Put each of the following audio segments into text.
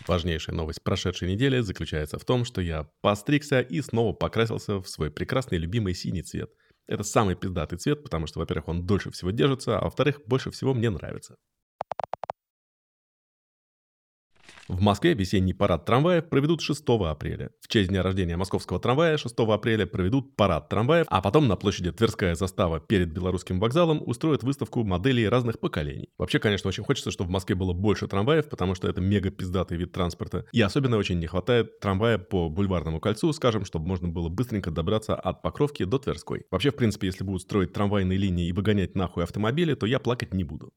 Важнейшая новость прошедшей недели заключается в том, что я постригся и снова покрасился в свой прекрасный любимый синий цвет. Это самый пиздатый цвет, потому что, во-первых, он дольше всего держится, а во-вторых, больше всего мне нравится. В Москве весенний парад трамваев проведут 6 апреля. В честь дня рождения московского трамвая 6 апреля проведут парад трамваев, а потом на площади Тверская застава перед Белорусским вокзалом устроят выставку моделей разных поколений. Вообще, конечно, очень хочется, чтобы в Москве было больше трамваев, потому что это мега пиздатый вид транспорта. И особенно очень не хватает трамвая по Бульварному кольцу, скажем, чтобы можно было быстренько добраться от Покровки до Тверской. Вообще, в принципе, если будут строить трамвайные линии и выгонять нахуй автомобили, то я плакать не буду.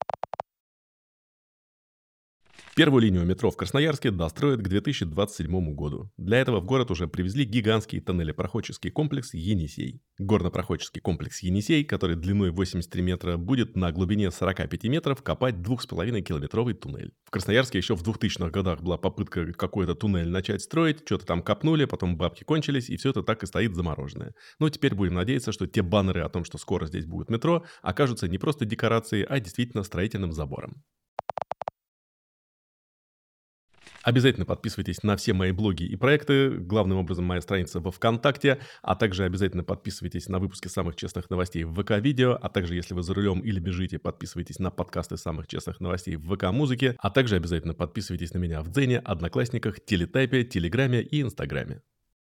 Первую линию метро в Красноярске достроят к 2027 году. Для этого в город уже привезли гигантский тоннелепроходческий комплекс «Енисей». Горнопроходческий комплекс «Енисей», который длиной 83 метра, будет на глубине 45 метров копать 2,5-километровый туннель. В Красноярске еще в 2000-х годах была попытка какой-то туннель начать строить, что-то там копнули, потом бабки кончились, и все это так и стоит замороженное. Но теперь будем надеяться, что те баннеры о том, что скоро здесь будет метро, окажутся не просто декорацией, а действительно строительным забором. Обязательно подписывайтесь на все мои блоги и проекты, главным образом моя страница во ВКонтакте, а также обязательно подписывайтесь на выпуски самых честных новостей в ВК-видео, а также, если вы за рулем или бежите, подписывайтесь на подкасты самых честных новостей в ВК-музыке, а также обязательно подписывайтесь на меня в Дзене, Одноклассниках, Телетайпе, Телеграме и Инстаграме.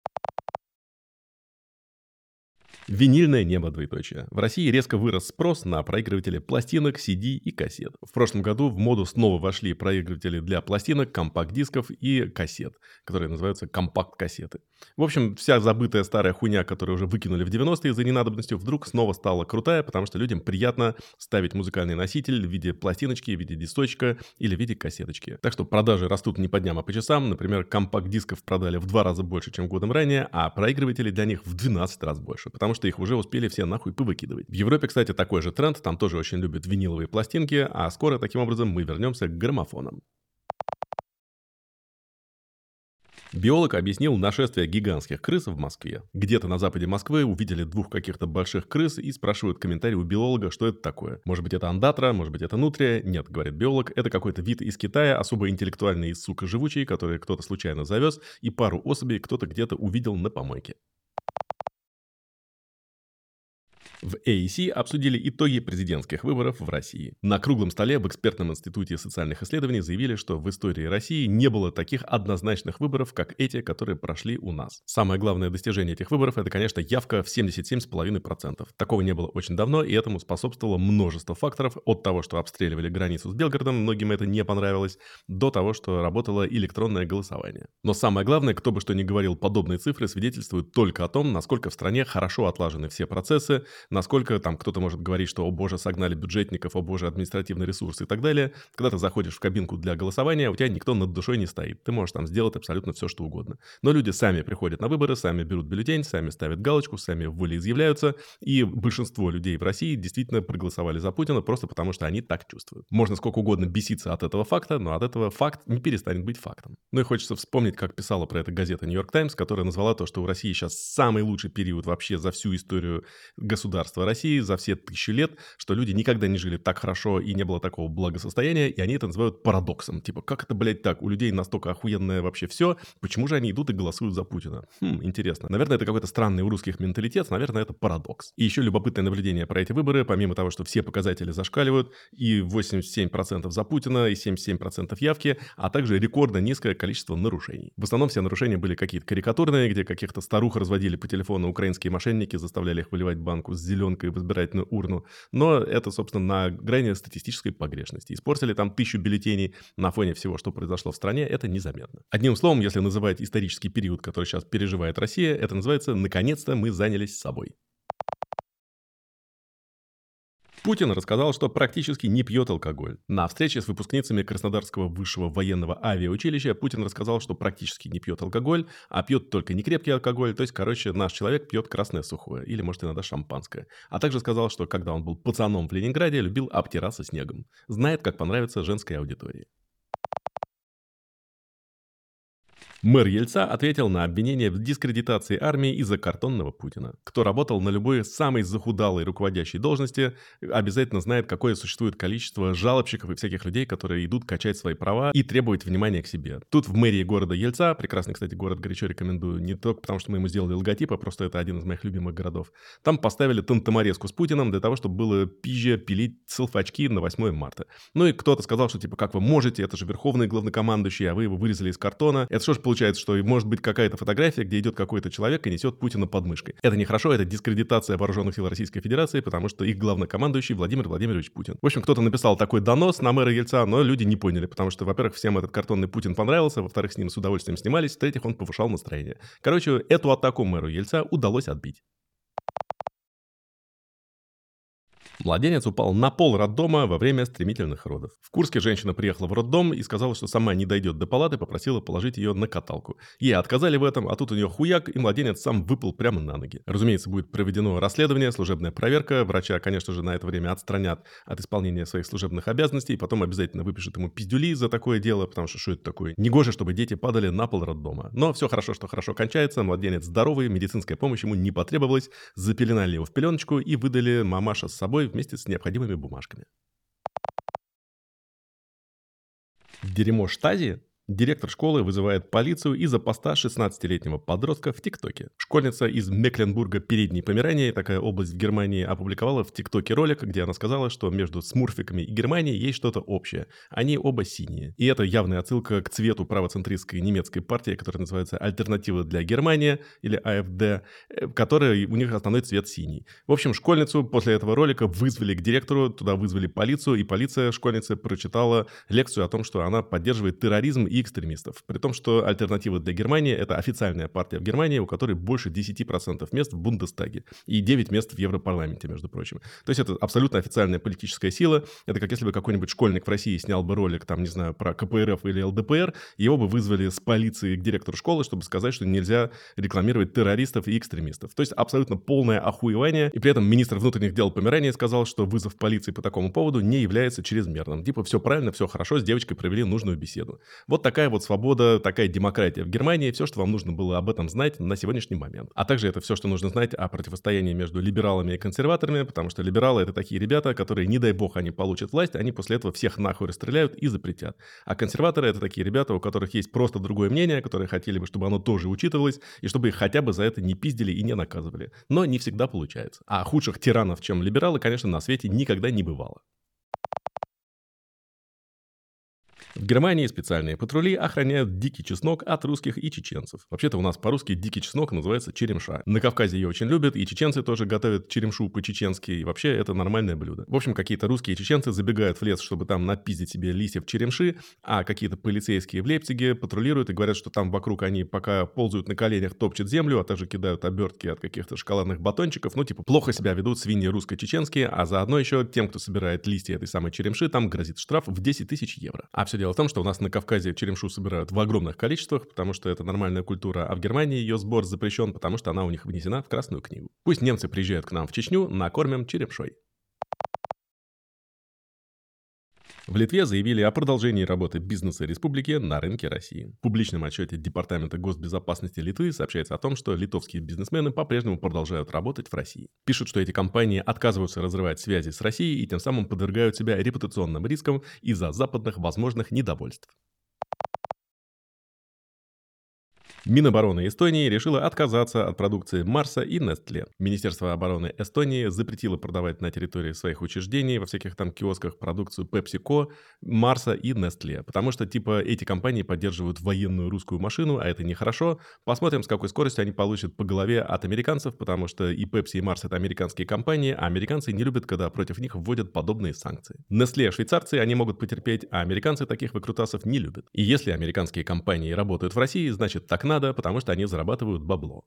Винильное небо, двоеточие. В России резко вырос спрос на проигрыватели пластинок, CD и кассет. В прошлом году в моду снова вошли проигрыватели для пластинок, компакт-дисков и кассет, которые называются компакт-кассеты. В общем, вся забытая старая хуйня, которую уже выкинули в 90-е за ненадобностью, вдруг снова стала крутая, потому что людям приятно ставить музыкальный носитель в виде пластиночки, в виде дисочка или в виде кассеточки. Так что продажи растут не по дням, а по часам. Например, компакт-дисков продали в 2 раза больше, чем годом ранее, а проигрывателей для них в 12 раз больше, потому что их уже успели все нахуй повыкидывать. В Европе, кстати, такой же тренд, там тоже очень любят виниловые пластинки, а скоро таким образом мы вернемся к граммофонам. Биолог объяснил нашествие гигантских крыс в Москве. Где-то на западе Москвы увидели 2 каких-то больших крыс и спрашивают комментарий у биолога, что это такое. Может быть, это ондатра, может быть, это нутрия. Нет, говорит биолог, это какой-то вид из Китая, особо интеллектуальный и, сука, живучий, который кто-то случайно завез, и пару особей кто-то где-то увидел на помойке. В AEC обсудили итоги президентских выборов в России. На круглом столе в экспертном институте социальных исследований заявили, что в истории России не было таких однозначных выборов, как эти, которые прошли у нас. Самое главное достижение этих выборов – это, конечно, явка в 77,5%. Такого не было очень давно, и этому способствовало множество факторов, от того, что обстреливали границу с Белгородом, многим это не понравилось, до того, что работало электронное голосование. Но самое главное, кто бы что ни говорил, подобные цифры свидетельствуют только о том, насколько в стране хорошо отлажены все процессы, насколько там кто-то может говорить, что, о боже, согнали бюджетников, о боже, административный ресурс и так далее. Когда ты заходишь в кабинку для голосования, у тебя никто над душой не стоит. Ты можешь там сделать абсолютно все, что угодно. Но люди сами приходят на выборы, сами берут бюллетень, сами ставят галочку, сами волеизъявляются. И большинство людей в России действительно проголосовали за Путина просто потому, что они так чувствуют. Можно сколько угодно беситься от этого факта, но от этого факт не перестанет быть фактом. Ну и хочется вспомнить, как писала про это газета «Нью-Йорк Таймс», которая назвала то, что у России сейчас самый лучший период вообще за всю историю государства России, за все 1000 лет, что люди никогда не жили так хорошо и не было такого благосостояния, и они это называют парадоксом. Типа, как это, блядь, так? У людей настолько охуенное вообще все, почему же они идут и голосуют за Путина? Интересно. Наверное, это какой-то странный у русских менталитет, наверное, это парадокс. И еще любопытное наблюдение про эти выборы, помимо того, что все показатели зашкаливают, и 87% за Путина, и 77% явки, а также рекордно низкое количество нарушений. В основном все нарушения были какие-то карикатурные, где каких-то старух разводили по телефону украинские мошенники, заставляли их выливать банку с зеленкой в избирательную урну. Но это, собственно, на грани статистической погрешности. Испортили там 1000 бюллетеней на фоне всего, что произошло в стране, это незаметно. Одним словом, если называть исторический период, который сейчас переживает Россия, это называется «наконец-то мы занялись собой». Путин рассказал, что практически не пьет алкоголь. На встрече с выпускницами Краснодарского высшего военного авиаучилища Путин рассказал, что практически не пьет алкоголь, а пьет только некрепкий алкоголь, то есть, короче, наш человек пьет красное сухое, или, может, иногда шампанское. А также сказал, что когда он был пацаном в Ленинграде, любил обтираться снегом. Знает, как понравится женской аудитории. Мэр Ельца ответил на обвинение в дискредитации армии из-за картонного Путина. Кто работал на любой самой захудалой руководящей должности, обязательно знает, какое существует количество жалобщиков и всяких людей, которые идут качать свои права и требовать внимания к себе. Тут в мэрии города Ельца, прекрасный, кстати, город, горячо рекомендую, не только потому, что мы ему сделали логотип, а просто это один из моих любимых городов. Там поставили тантаморезку с Путиным для того, чтобы было пизже пилить селфачки на 8 марта. Ну и кто-то сказал, что типа, как вы можете, это же верховный главнокомандующий, а вы его вырезали из картона. Это что ж получается, что может быть какая-то фотография, где идет какой-то человек и несет Путина под мышкой. Это нехорошо, это дискредитация вооруженных сил Российской Федерации, потому что их главнокомандующий Владимир Владимирович Путин. В общем, кто-то написал такой донос на мэра Ельца, но люди не поняли, потому что, во-первых, всем этот картонный Путин понравился, во-вторых, с ним с удовольствием снимались, в-третьих, он повышал настроение. Короче, эту атаку мэру Ельца удалось отбить. Младенец упал на пол роддома во время стремительных родов. В Курске женщина приехала в роддом и сказала, что сама не дойдет до палаты, попросила положить ее на каталку. Ей отказали в этом, а тут у нее хуяк, и младенец сам выпал прямо на ноги. Разумеется, будет проведено расследование, служебная проверка. Врача, конечно же, на это время отстранят от исполнения своих служебных обязанностей, и потом обязательно выпишут ему пиздюли за такое дело, потому что это такое? Негоже, чтобы дети падали на пол роддома. Но все хорошо, что хорошо кончается, младенец здоровый, медицинская помощь ему не потребовалась, запеленали его в пеленочку и выдали мамаша с собой вместе с необходимыми бумажками. Дерьмо Штази? Директор школы вызывает полицию из-за поста 16-летнего подростка в ТикТоке. Школьница из Мекленбурга Передней Померании, такая область в Германии, опубликовала в ТикТоке ролик, где она сказала, что между смурфиками и Германией есть что-то общее. Они оба синие. И это явная отсылка к цвету правоцентристской немецкой партии, которая называется «Альтернатива для Германии» или АФД, которая у них основной цвет синий. В общем, школьницу после этого ролика вызвали к директору, туда вызвали полицию, и полиция школьнице прочитала лекцию о том, что она поддерживает терроризм и экстремистов. При том, что «Альтернатива для Германии» — это официальная партия в Германии, у которой больше 10% мест в Бундестаге и 9 мест в Европарламенте, между прочим. То есть это абсолютно официальная политическая сила. Это как если бы какой-нибудь школьник в России снял бы ролик, там, не знаю, про КПРФ или ЛДПР, его бы вызвали с полиции к директору школы, чтобы сказать, что нельзя рекламировать террористов и экстремистов. То есть абсолютно полное охуевание. И при этом министр внутренних дел Померании сказал, что вызов полиции по такому поводу не является чрезмерным. Типа, все правильно, все хорошо, с девочкой провели нужную беседу. Вот такая вот свобода, такая демократия в Германии. Все, что вам нужно было об этом знать на сегодняшний момент. А также это все, что нужно знать о противостоянии между либералами и консерваторами, потому что либералы — это такие ребята, которые, не дай бог, они получат власть, они после этого всех нахуй расстреляют и запретят. А консерваторы — это такие ребята, у которых есть просто другое мнение, которые хотели бы, чтобы оно тоже учитывалось, и чтобы их хотя бы за это не пиздили и не наказывали. Но не всегда получается. А худших тиранов, чем либералы, конечно, на свете никогда не бывало. В Германии специальные патрули охраняют дикий чеснок от русских и чеченцев. Вообще-то у нас по-русски дикий чеснок называется черемша. На Кавказе ее очень любят, и чеченцы тоже готовят черемшу по-чеченски, и вообще это нормальное блюдо. В общем, какие-то русские и чеченцы забегают в лес, чтобы там напиздить себе листьев черемши, а какие-то полицейские в Лейпциге патрулируют и говорят, что там вокруг они пока ползают на коленях, топчут землю, а также кидают обертки от каких-то шоколадных батончиков. Ну, типа, плохо себя ведут свиньи русско-чеченские, а заодно еще тем, кто собирает листья этой самой черемши, там грозит штраф в 10 тысяч евро. А все дело в том, что у нас на Кавказе черемшу собирают в огромных количествах, потому что это нормальная культура, а в Германии ее сбор запрещен, потому что она у них внесена в Красную книгу. Пусть немцы приезжают к нам в Чечню, накормим черемшой. В Литве заявили о продолжении работы бизнеса республики на рынке России. В публичном отчете Департамента госбезопасности Литвы сообщается о том, что литовские бизнесмены по-прежнему продолжают работать в России. Пишут, что эти компании отказываются разрывать связи с Россией и тем самым подвергают себя репутационным рискам из-за западных возможных недовольств. Минобороны Эстонии решила отказаться от продукции Марса и Nestlé. Министерство обороны Эстонии запретило продавать на территории своих учреждений во всяких там киосках продукцию PepsiCo, Марса и Nestlé, потому что типа эти компании поддерживают военную русскую машину, а это нехорошо. Посмотрим, с какой скоростью они получат по голове от американцев, потому что и Pepsi, и Mars — это американские компании, а американцы не любят, когда против них вводят подобные санкции. Nestlé швейцарцы, они могут потерпеть, а американцы таких выкрутасов не любят. И если американские компании работают в России, значит так надо, потому что они зарабатывают бабло.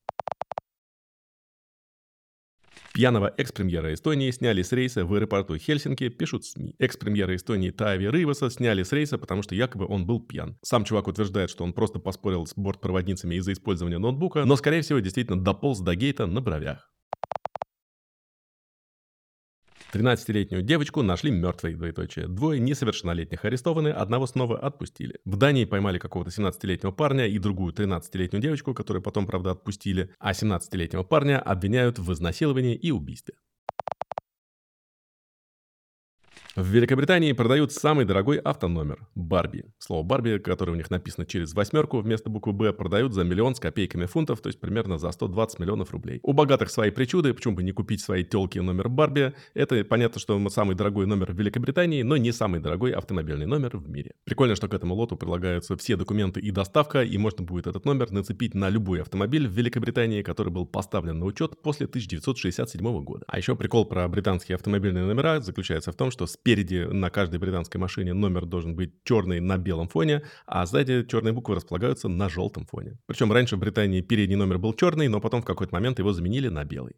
Пьяного экс-премьера Эстонии сняли с рейса в аэропорту Хельсинки, пишут СМИ. Экс-премьера Эстонии Таави Рыйваса сняли с рейса, потому что якобы он был пьян. Сам чувак утверждает, что он просто поспорил с бортпроводницами из-за использования ноутбука, но, скорее всего, действительно дополз до гейта на бровях. 13-летнюю девочку нашли мертвой, двоеточие. Двое несовершеннолетних арестованы, одного снова отпустили. В Дании поймали какого-то 17-летнего парня и другую 13-летнюю девочку, которую потом, правда, отпустили, а 17-летнего парня обвиняют в изнасиловании и убийстве. В Великобритании продают самый дорогой автономер – Барби. Слово «Барби», которое у них написано через восьмерку вместо буквы «Б», продают за миллион с копейками фунтов, то есть примерно за 120 миллионов рублей. У богатых свои причуды, почему бы не купить своей тёлке номер Барби. Это понятно, что самый дорогой номер в Великобритании, но не самый дорогой автомобильный номер в мире. Прикольно, что к этому лоту прилагаются все документы и доставка, и можно будет этот номер нацепить на любой автомобиль в Великобритании, который был поставлен на учет после 1967 года. А еще прикол про британские автомобильные номера заключается в том, что спереди на каждой британской машине номер должен быть черный на белом фоне, а сзади черные буквы располагаются на желтом фоне. Причем раньше в Британии передний номер был черный, но потом в какой-то момент его заменили на белый.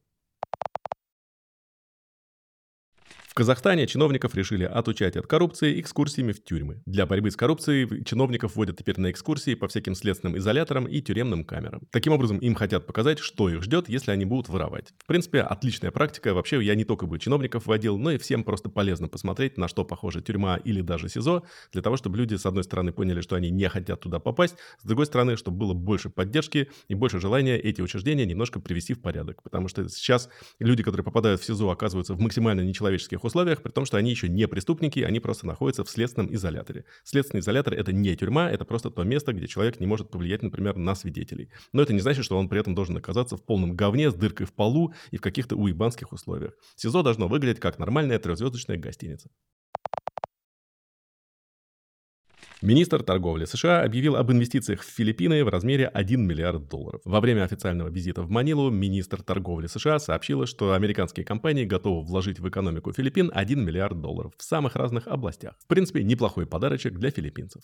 В Казахстане чиновников решили отучать от коррупции экскурсиями в тюрьмы. Для борьбы с коррупцией чиновников водят теперь на экскурсии по всяким следственным изоляторам и тюремным камерам. Таким образом, им хотят показать, что их ждет, если они будут воровать. В принципе, отличная практика. Вообще, я не только бы чиновников водил, но и всем просто полезно посмотреть, на что похожа тюрьма или даже СИЗО, для того, чтобы люди, с одной стороны, поняли, что они не хотят туда попасть, с другой стороны, чтобы было больше поддержки и больше желания эти учреждения немножко привести в порядок. Потому что сейчас люди, которые попадают в СИЗО, оказываются в максимально нечеловеческих условиях, при том, что они еще не преступники, они просто находятся в следственном изоляторе. Следственный изолятор — это не тюрьма, это просто то место, где человек не может повлиять, например, на свидетелей. Но это не значит, что он при этом должен оказаться в полном говне с дыркой в полу и в каких-то уебанских условиях. СИЗО должно выглядеть как нормальная трехзвездочная гостиница. Министр торговли США объявил об инвестициях в Филиппины в размере $1 миллиард. Во время официального визита в Манилу министр торговли США сообщила, что американские компании готовы вложить в экономику Филиппин $1 миллиард в самых разных областях. В принципе, неплохой подарочек для филиппинцев.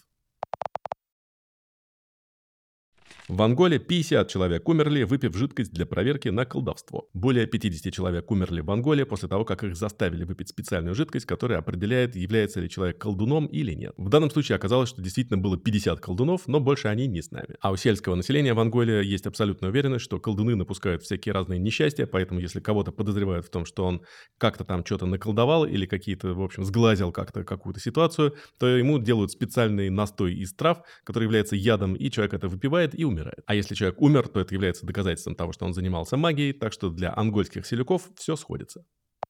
В Анголе 50 человек умерли, выпив жидкость для проверки на колдовство. Более 50 человек умерли в Анголе после того, как их заставили выпить специальную жидкость, которая определяет, является ли человек колдуном или нет. В данном случае оказалось, что действительно было 50 колдунов, но больше они не с нами. А у сельского населения в Анголе есть абсолютная уверенность, что колдуны напускают всякие разные несчастья, поэтому если кого-то подозревают в том, что он как-то там что-то наколдовал или какие-то, в общем, сглазил как-то какую-то ситуацию, то ему делают специальный настой из трав, который является ядом, и человек это выпивает и умирает. А если человек умер, то это является доказательством того, что он занимался магией, так что для ангольских селюков все сходится.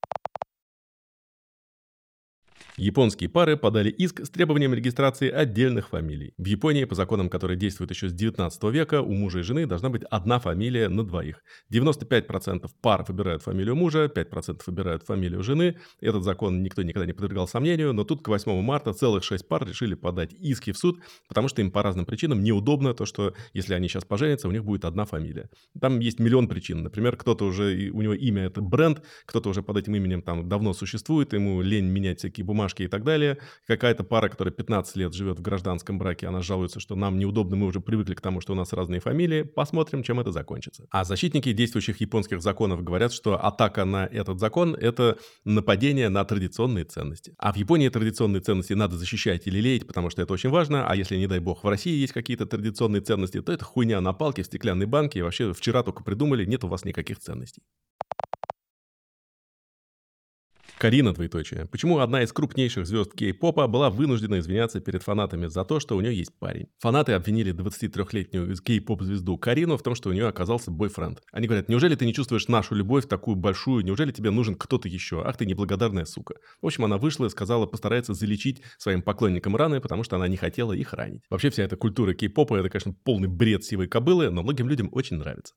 Японские пары подали иск с требованием регистрации отдельных фамилий. В Японии, по законам, которые действуют еще с 19 века, у мужа и жены должна быть одна фамилия на двоих. 95% пар выбирают фамилию мужа, 5% выбирают фамилию жены. Этот закон никто никогда не подвергал сомнению, но тут к 8 марта целых 6 пар решили подать иски в суд, потому что им по разным причинам неудобно то, что если они сейчас поженятся, у них будет одна фамилия. Там есть миллион причин. Например, кто-то уже, у него имя это бренд, кто-то уже под этим именем там давно существует, ему лень менять всякие бумажки и так далее. Какая-то пара, которая 15 лет живет в гражданском браке, она жалуется, что нам неудобно, мы уже привыкли к тому, что у нас разные фамилии. Посмотрим, чем это закончится. А защитники действующих японских законов говорят, что атака на этот закон – это нападение на традиционные ценности. А в Японии традиционные ценности надо защищать или лелеять, потому что это очень важно. А если, не дай бог, в России есть какие-то традиционные ценности, то это хуйня на палке в стеклянной банке. И вообще вчера только придумали, нет у вас никаких ценностей. Карина, двоеточие. Почему одна из крупнейших звезд кей-попа была вынуждена извиняться перед фанатами за то, что у нее есть парень? Фанаты обвинили 23-летнюю кей-поп-звезду Карину в том, что у нее оказался бойфренд. Они говорят, неужели ты не чувствуешь нашу любовь такую большую, неужели тебе нужен кто-то еще? Ах ты неблагодарная сука. В общем, она вышла и сказала, постарается залечить своим поклонникам раны, потому что она не хотела их ранить. Вообще вся эта культура кей-попа, это, конечно, полный бред сивой кобылы, но многим людям очень нравится.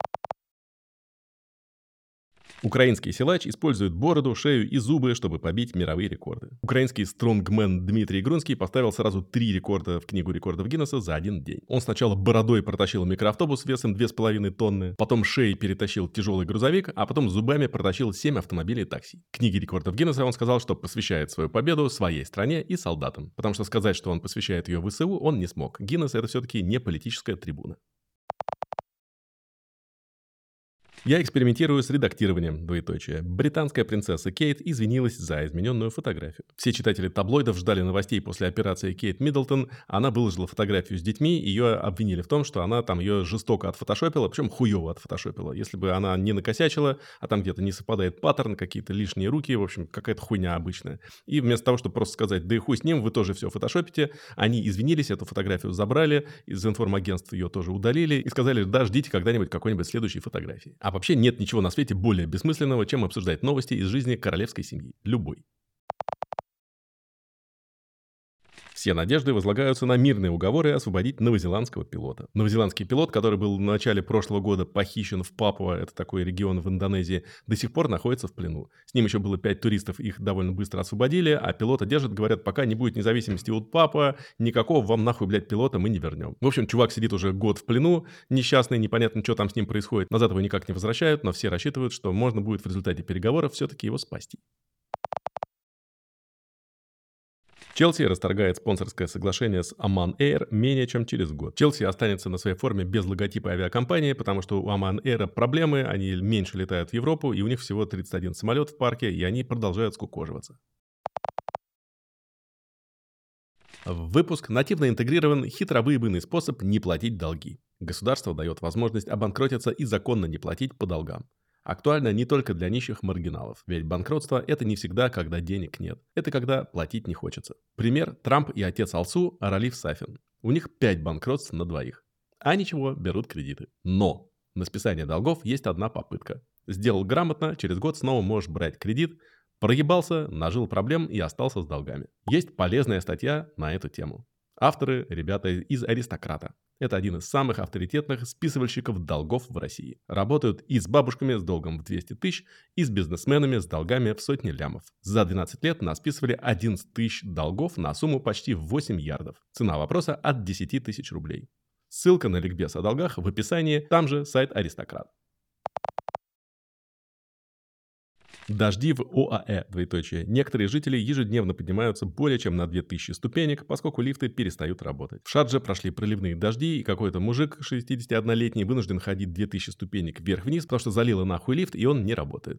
Украинский силач использует бороду, шею и зубы, чтобы побить мировые рекорды. Украинский стронгмен Дмитрий Грунский поставил сразу 3 рекорда в книгу рекордов Гиннесса за один день. Он сначала бородой протащил микроавтобус весом 2,5 тонны, потом шеей перетащил тяжелый грузовик, а потом зубами протащил 7 автомобилей такси. В книге рекордов Гиннесса он сказал, что посвящает свою победу своей стране и солдатам. Потому что сказать, что он посвящает ее ВСУ, он не смог. Гиннесс — это все-таки не политическая трибуна. Я экспериментирую с редактированием, двоеточие. Британская принцесса Кейт извинилась за измененную фотографию. Все читатели таблоидов ждали новостей после операции Кейт Миддлтон. Она выложила фотографию с детьми, ее обвинили в том, что она там ее жестоко отфотошопила, причем хуево отфотошопила. Если бы она не накосячила, а там где-то не совпадает паттерн, какие-то лишние руки, в общем, какая-то хуйня обычная. И вместо того, чтобы просто сказать, да и хуй с ним, вы тоже все фотошопите, они извинились, эту фотографию забрали, из информагентства ее тоже удалили и сказали, да, ждите когда-нибудь какой-нибудь следующей фотографии. А вообще нет ничего на свете более бессмысленного, чем обсуждать новости из жизни королевской семьи. Любой. Все надежды возлагаются на мирные уговоры освободить новозеландского пилота. Новозеландский пилот, который был в начале прошлого года похищен в Папуа, это такой регион в Индонезии, до сих пор находится в плену. С ним еще было 5 туристов, их довольно быстро освободили, а пилота держат, говорят, пока не будет независимости от Папуа, никакого вам нахуй, блядь, пилота мы не вернем. В общем, чувак сидит уже год в плену, несчастный, непонятно, что там с ним происходит. Назад его никак не возвращают, но все рассчитывают, что можно будет в результате переговоров все-таки его спасти. Челси расторгает спонсорское соглашение с Oman Air менее чем через год. Челси останется на своей форме без логотипа авиакомпании, потому что у Oman Air проблемы, они меньше летают в Европу, и у них всего 31 самолет в парке, и они продолжают скукоживаться. В выпуск нативно интегрирован хитровыебанный способ не платить долги. Государство дает возможность обанкротиться и законно не платить по долгам. Актуально не только для нищих маргиналов, ведь банкротство – это не всегда, когда денег нет. Это когда платить не хочется. Пример – Трамп и отец Алсу Аралив Сафин. У них 5 банкротств на двоих. А ничего, берут кредиты. Но на списание долгов есть одна попытка. Сделал грамотно, через год снова можешь брать кредит. Проебался, нажил проблем и остался с долгами. Есть полезная статья на эту тему. Авторы – ребята из «Аристократа». Это один из самых авторитетных списывальщиков долгов в России. Работают и с бабушками с долгом в 200 тысяч, и с бизнесменами с долгами в сотни лямов. За 12 лет насписывали 11 тысяч долгов на сумму почти в 8 ярдов. Цена вопроса от 10 тысяч рублей. Ссылка на ликбез о долгах в описании, там же сайт «Аристократ». Дожди в ОАЭ, двоеточие. Некоторые жители ежедневно поднимаются более чем на 2000 ступенек, поскольку лифты перестают работать. В Шардже прошли проливные дожди, и какой-то мужик 61-летний вынужден ходить 2000 ступенек вверх-вниз, потому что залило нахуй лифт, и он не работает.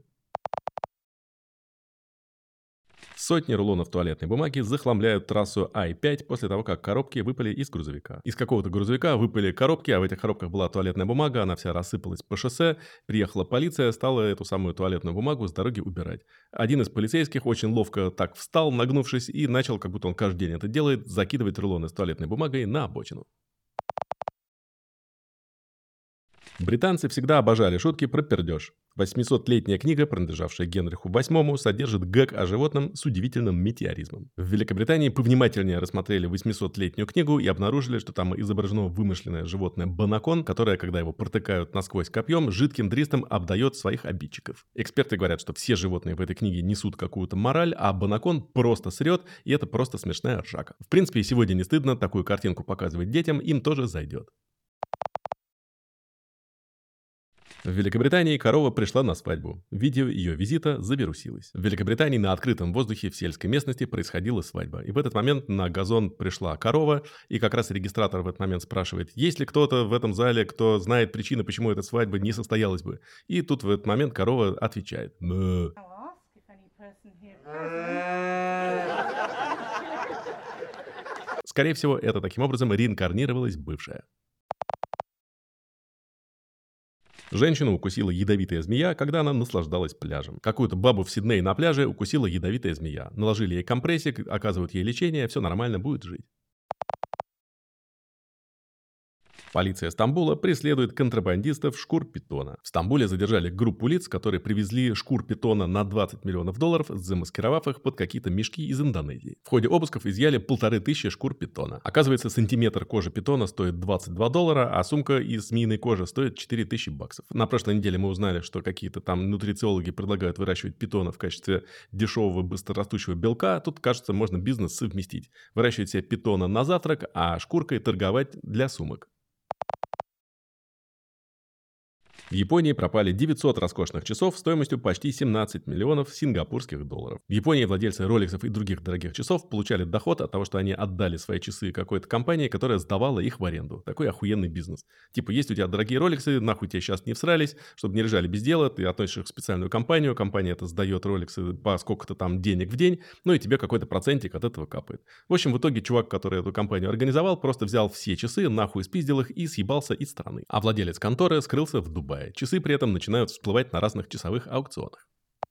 Сотни рулонов туалетной бумаги захламляют трассу Ай-5 после того, как коробки выпали из грузовика. Из какого-то грузовика выпали коробки, а в этих коробках была туалетная бумага, она вся рассыпалась по шоссе. Приехала полиция, стала эту самую туалетную бумагу с дороги убирать. Один из полицейских очень ловко так встал, нагнувшись, и начал, как будто он каждый день это делает, закидывать рулоны с туалетной бумагой на обочину. Британцы всегда обожали шутки про пердеж. 800-летняя книга, принадлежавшая Генриху VIII, содержит гэг о животном с удивительным метеоризмом. В Великобритании повнимательнее рассмотрели 800-летнюю книгу и обнаружили, что там изображено вымышленное животное банакон, которое, когда его протыкают насквозь копьем, жидким дристом обдает своих обидчиков. Эксперты говорят, что все животные в этой книге несут какую-то мораль, а банакон просто срет, и это просто смешная ржака. В принципе, и сегодня не стыдно такую картинку показывать детям, им тоже зайдет. В Великобритании корова пришла на свадьбу. Видео ее визита завирусилось. В Великобритании на открытом воздухе в сельской местности происходила свадьба. И в этот момент на газон пришла корова, и как раз регистратор в этот момент спрашивает, есть ли кто-то в этом зале, кто знает причину, почему эта свадьба не состоялась бы. И тут в этот момент корова отвечает. «Мэ». Скорее всего, это таким образом реинкарнировалась бывшая. Женщину укусила ядовитая змея, когда она наслаждалась пляжем. Какую-то бабу в Сиднее на пляже укусила ядовитая змея. Наложили ей компрессик, оказывают ей лечение, все нормально, будет жить. Полиция Стамбула преследует контрабандистов шкур питона. В Стамбуле задержали группу лиц, которые привезли шкур питона на $20 миллионов, замаскировав их под какие-то мешки из Индонезии. В ходе обысков изъяли 1500 шкур питона. Оказывается, сантиметр кожи питона стоит $22, а сумка из змеиной кожи стоит $4000. На прошлой неделе мы узнали, что какие-то там нутрициологи предлагают выращивать питона в качестве дешевого быстрорастущего белка. Тут, кажется, можно бизнес совместить. Выращивать себе питона на завтрак, а шкуркой торговать для сумок. В Японии пропали 900 роскошных часов стоимостью почти 17 миллионов сингапурских долларов. В Японии владельцы роликсов и других дорогих часов получали доход от того, что они отдали свои часы какой-то компании, которая сдавала их в аренду. Такой охуенный бизнес. Типа, есть у тебя дорогие роликсы, нахуй тебе сейчас не всрались, чтобы не лежали без дела, ты относишь их в специальную компанию, компания это сдает роликсы по сколько-то там денег в день, ну и тебе какой-то процентик от этого капает. В общем, в итоге чувак, который эту компанию организовал, просто взял все часы, нахуй спиздил их и съебался из страны. А владелец конторы скрылся в Дубае. Часы при этом начинают всплывать на разных часовых аукционах.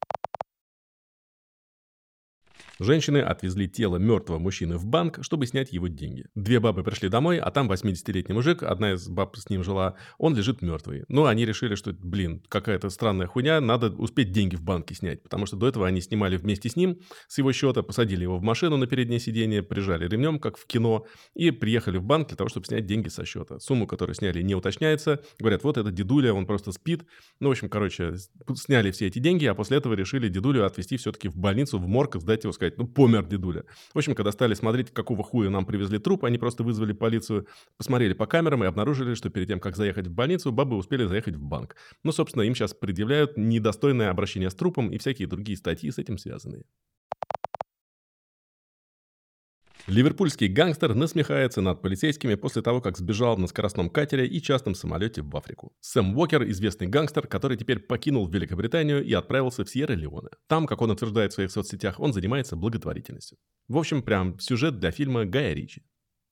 Женщины отвезли тело мертвого мужчины в банк, чтобы снять его деньги. Две бабы пришли домой, а там 80-летний мужик, одна из баб с ним жила, он лежит мертвый. Но они решили, что, какая-то странная хуйня, надо успеть деньги в банке снять. Потому что до этого они снимали вместе с ним, с его счета, посадили его в машину на переднее сиденье, прижали ремнем, как в кино, и приехали в банк для того, чтобы снять деньги со счета. Сумму, которую сняли, не уточняется. Говорят, вот это дедуля, он просто спит. Ну, в общем, сняли все эти деньги, а после этого решили дедулю отвезти все-таки в больницу, в морг, сдать его, сказать, помер дедуля. В общем, когда стали смотреть, какого хуя нам привезли труп, они просто вызвали полицию, посмотрели по камерам и обнаружили, что перед тем, как заехать в больницу, бабы успели заехать в банк. Ну, собственно, им сейчас предъявляют недостойное обращение с трупом и всякие другие статьи с этим связанные. Ливерпульский гангстер насмехается над полицейскими после того, как сбежал на скоростном катере и частном самолете в Африку. Сэм Уокер – известный гангстер, который теперь покинул Великобританию и отправился в Сьерра-Леоне. Там, как он утверждает в своих соцсетях, он занимается благотворительностью. В общем, прям сюжет для фильма Гая Ричи.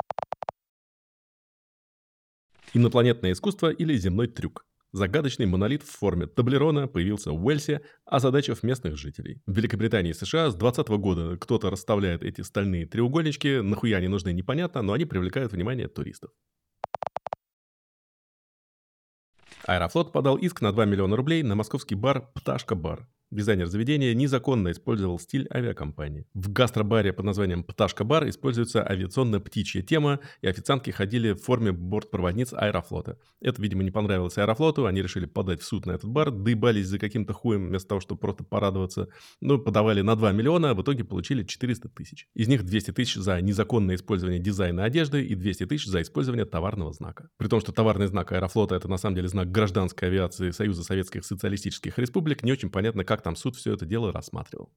Инопланетное искусство или земной трюк. Загадочный монолит в форме таблерона появился в Уэльсе, озадачив местных жителей. В Великобритании и США с 2020 года кто-то расставляет эти стальные треугольнички, нахуя они нужны непонятно, но они привлекают внимание туристов. Аэрофлот подал иск на 2 миллиона рублей на московский бар «Пташка-бар». Дизайнер заведения незаконно использовал стиль авиакомпании. В гастробаре под названием «Пташка-бар» используется авиационно-птичья тема, и официантки ходили в форме бортпроводниц Аэрофлота. Это, видимо, не понравилось Аэрофлоту, они решили подать в суд на этот бар, доебались за каким-то хуем вместо того, чтобы просто порадоваться. Подавали на 2 миллиона, а в итоге получили 400 тысяч. Из них 200 тысяч за незаконное использование дизайна одежды и 200 тысяч за использование товарного знака. При том, что товарный знак Аэрофлота – это на самом деле знак гражданской авиации Союза Советских Социалистических Республик, не очень понятно, как там суд все это дело рассматривал.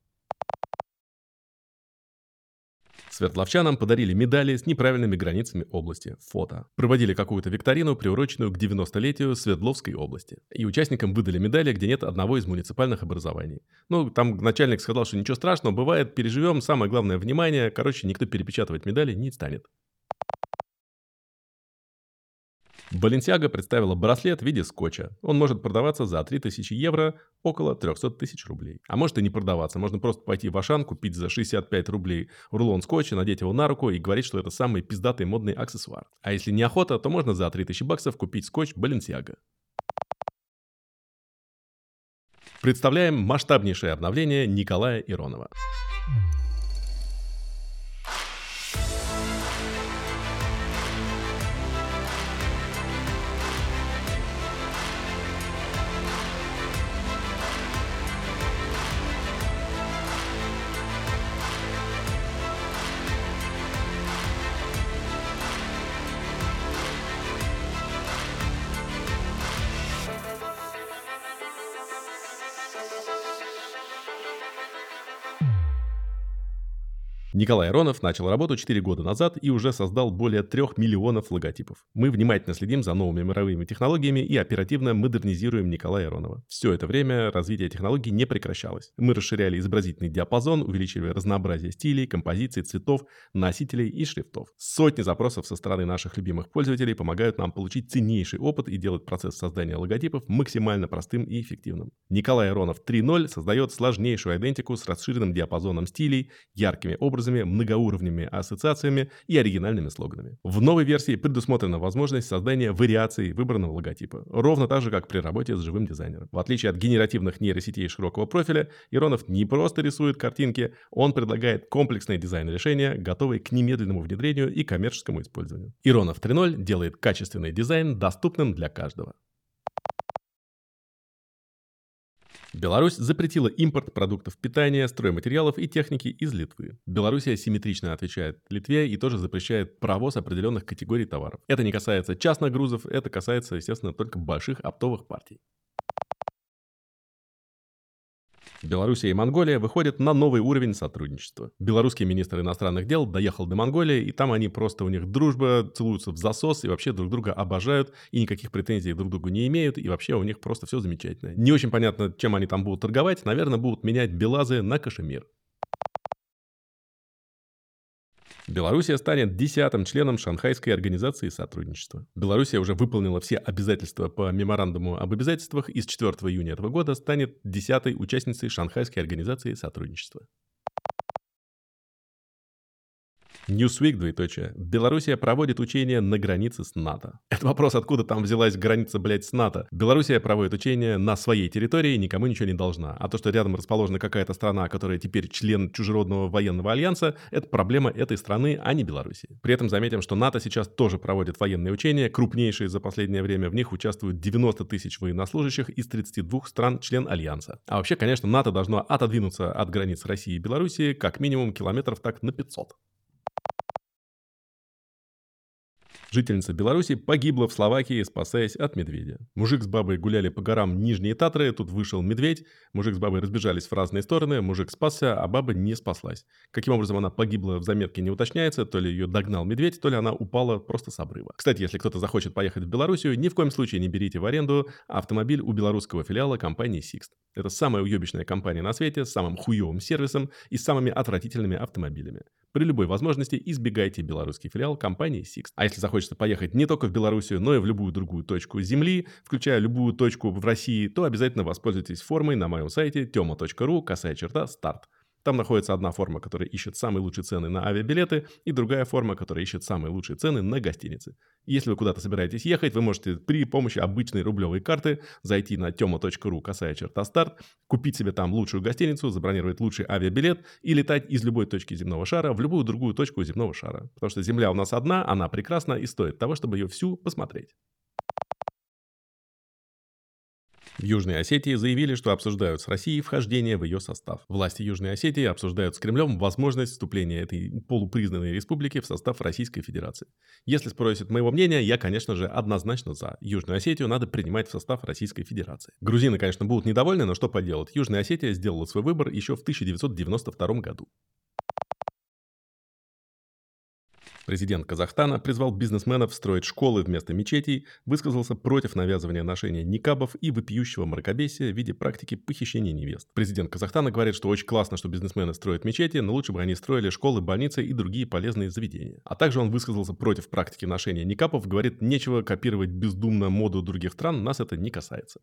Свердловчанам подарили медали с неправильными границами области. Фото. Проводили какую-то викторину, приуроченную к 90-летию Свердловской области. И участникам выдали медали, где нет одного из муниципальных образований. Там начальник сказал, что ничего страшного, бывает, переживем, самое главное внимание. Никто перепечатывать медали не станет. Balenciaga представила браслет в виде скотча. Он может продаваться за 3000 евро, около 300 тысяч рублей. А может и не продаваться. Можно просто пойти в Ашан, купить за 65 рублей рулон скотча, надеть его на руку и говорить, что это самый пиздатый модный аксессуар. А если неохота, то можно за 3000 баксов купить скотч Balenciaga. Представляем масштабнейшее обновление Николая Иронова. Николай Иронов начал работу 4 года назад и уже создал более 3 миллионов логотипов. Мы внимательно следим за новыми мировыми технологиями и оперативно модернизируем Николая Иронова. Все это время развитие технологий не прекращалось. Мы расширяли изобразительный диапазон, увеличивая разнообразие стилей, композиций, цветов, носителей и шрифтов. Сотни запросов со стороны наших любимых пользователей помогают нам получить ценнейший опыт и делать процесс создания логотипов максимально простым и эффективным. Николай Иронов 3.0 создает сложнейшую идентику с расширенным диапазоном стилей, яркими образами, многоуровневыми ассоциациями и оригинальными слоганами. В новой версии предусмотрена возможность создания вариаций выбранного логотипа, ровно так же, как при работе с живым дизайнером. В отличие от генеративных нейросетей широкого профиля, Иронов не просто рисует картинки, он предлагает комплексные дизайн-решения, готовые к немедленному внедрению и коммерческому использованию. Иронов 3.0 делает качественный дизайн доступным для каждого. Беларусь запретила импорт продуктов питания, стройматериалов и техники из Литвы. Белоруссия симметрично отвечает Литве и тоже запрещает провоз определенных категорий товаров. Это не касается частных грузов, это касается, естественно, только больших оптовых партий. Белоруссия и Монголия выходят на новый уровень сотрудничества. Белорусский министр иностранных дел доехал до Монголии, и там они просто, у них дружба, целуются в засос и вообще друг друга обожают, и никаких претензий друг к другу не имеют, и вообще у них просто все замечательно. Не очень понятно, чем они там будут торговать, наверное, будут менять белазы на кашемир. Белоруссия станет 10-м членом Шанхайской организации сотрудничества. Белоруссия уже выполнила все обязательства по меморандуму об обязательствах и с 4 июня этого года станет 10-й участницей Шанхайской организации сотрудничества. Newsweek, двоеточие. Белоруссия проводит учения на границе с НАТО. Это вопрос, откуда там взялась граница, блядь, с НАТО. Белоруссия проводит учения на своей территории, никому ничего не должна. А то, что рядом расположена какая-то страна, которая теперь член чужеродного военного альянса, это проблема этой страны, а не Белоруссии. При этом заметим, что НАТО сейчас тоже проводит военные учения, крупнейшие за последнее время. В них участвуют 90 тысяч военнослужащих из 32 стран член альянса. А вообще, конечно, НАТО должно отодвинуться от границ России и Белоруссии как минимум километров так на 500. Жительница Беларуси погибла в Словакии, спасаясь от медведя. Мужик с бабой гуляли по горам Нижние Татры, тут вышел медведь, мужик с бабой разбежались в разные стороны, мужик спасся, а баба не спаслась. Каким образом она погибла, в заметке не уточняется, то ли ее догнал медведь, то ли она упала просто с обрыва. Кстати, если кто-то захочет поехать в Белоруссию, ни в коем случае не берите в аренду автомобиль у белорусского филиала компании Sixt. Это самая уебищная компания на свете, с самым хуевым сервисом и с самыми отвратительными автомобилями. При любой возможности избегайте белорусский филиал компании Sixt. А если захочется поехать не только в Белоруссию, но и в любую другую точку Земли, включая любую точку в России, то обязательно воспользуйтесь формой на моем сайте tема.ru/старт. Там находится одна форма, которая ищет самые лучшие цены на авиабилеты, и другая форма, которая ищет самые лучшие цены на гостиницы. Если вы куда-то собираетесь ехать, вы можете при помощи обычной рублевой карты зайти на tema.ru/старт, купить себе там лучшую гостиницу, забронировать лучший авиабилет и летать из любой точки земного шара в любую другую точку земного шара. Потому что Земля у нас одна, она прекрасна и стоит того, чтобы ее всю посмотреть. В Южной Осетии заявили, что обсуждают с Россией вхождение в ее состав. Власти Южной Осетии обсуждают с Кремлем возможность вступления этой полупризнанной республики в состав Российской Федерации. Если спросят моего мнения, я, конечно же, однозначно за. Южную Осетию надо принимать в состав Российской Федерации. Грузины, конечно, будут недовольны, но что поделать. Южная Осетия сделала свой выбор еще в 1992 году. Президент Казахстана призвал бизнесменов строить школы вместо мечетей, высказался против навязывания ношения никабов и вопиющего мракобесия в виде практики похищения невест. Президент Казахстана говорит, что очень классно, что бизнесмены строят мечети, но лучше бы они строили школы, больницы и другие полезные заведения. А также он высказался против практики ношения никабов, говорит, нечего копировать бездумно моду других стран, нас это не касается.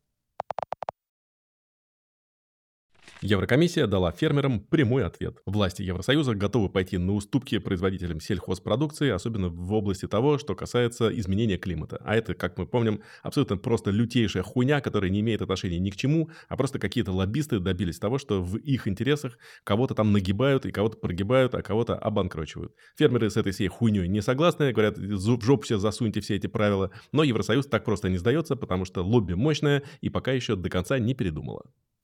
Еврокомиссия дала фермерам прямой ответ. Власти Евросоюза готовы пойти на уступки производителям сельхозпродукции, особенно в области того, что касается изменения климата. А это, как мы помним, абсолютно просто лютейшая хуйня, которая не имеет отношения ни к чему, а просто какие-то лоббисты добились того, что в их интересах кого-то там нагибают и кого-то прогибают, а кого-то обанкрочивают. Фермеры с этой всей хуйней не согласны, говорят, в жопу все засуньте все эти правила, но Евросоюз так просто не сдается, потому что лобби мощное и пока еще до конца не передумало.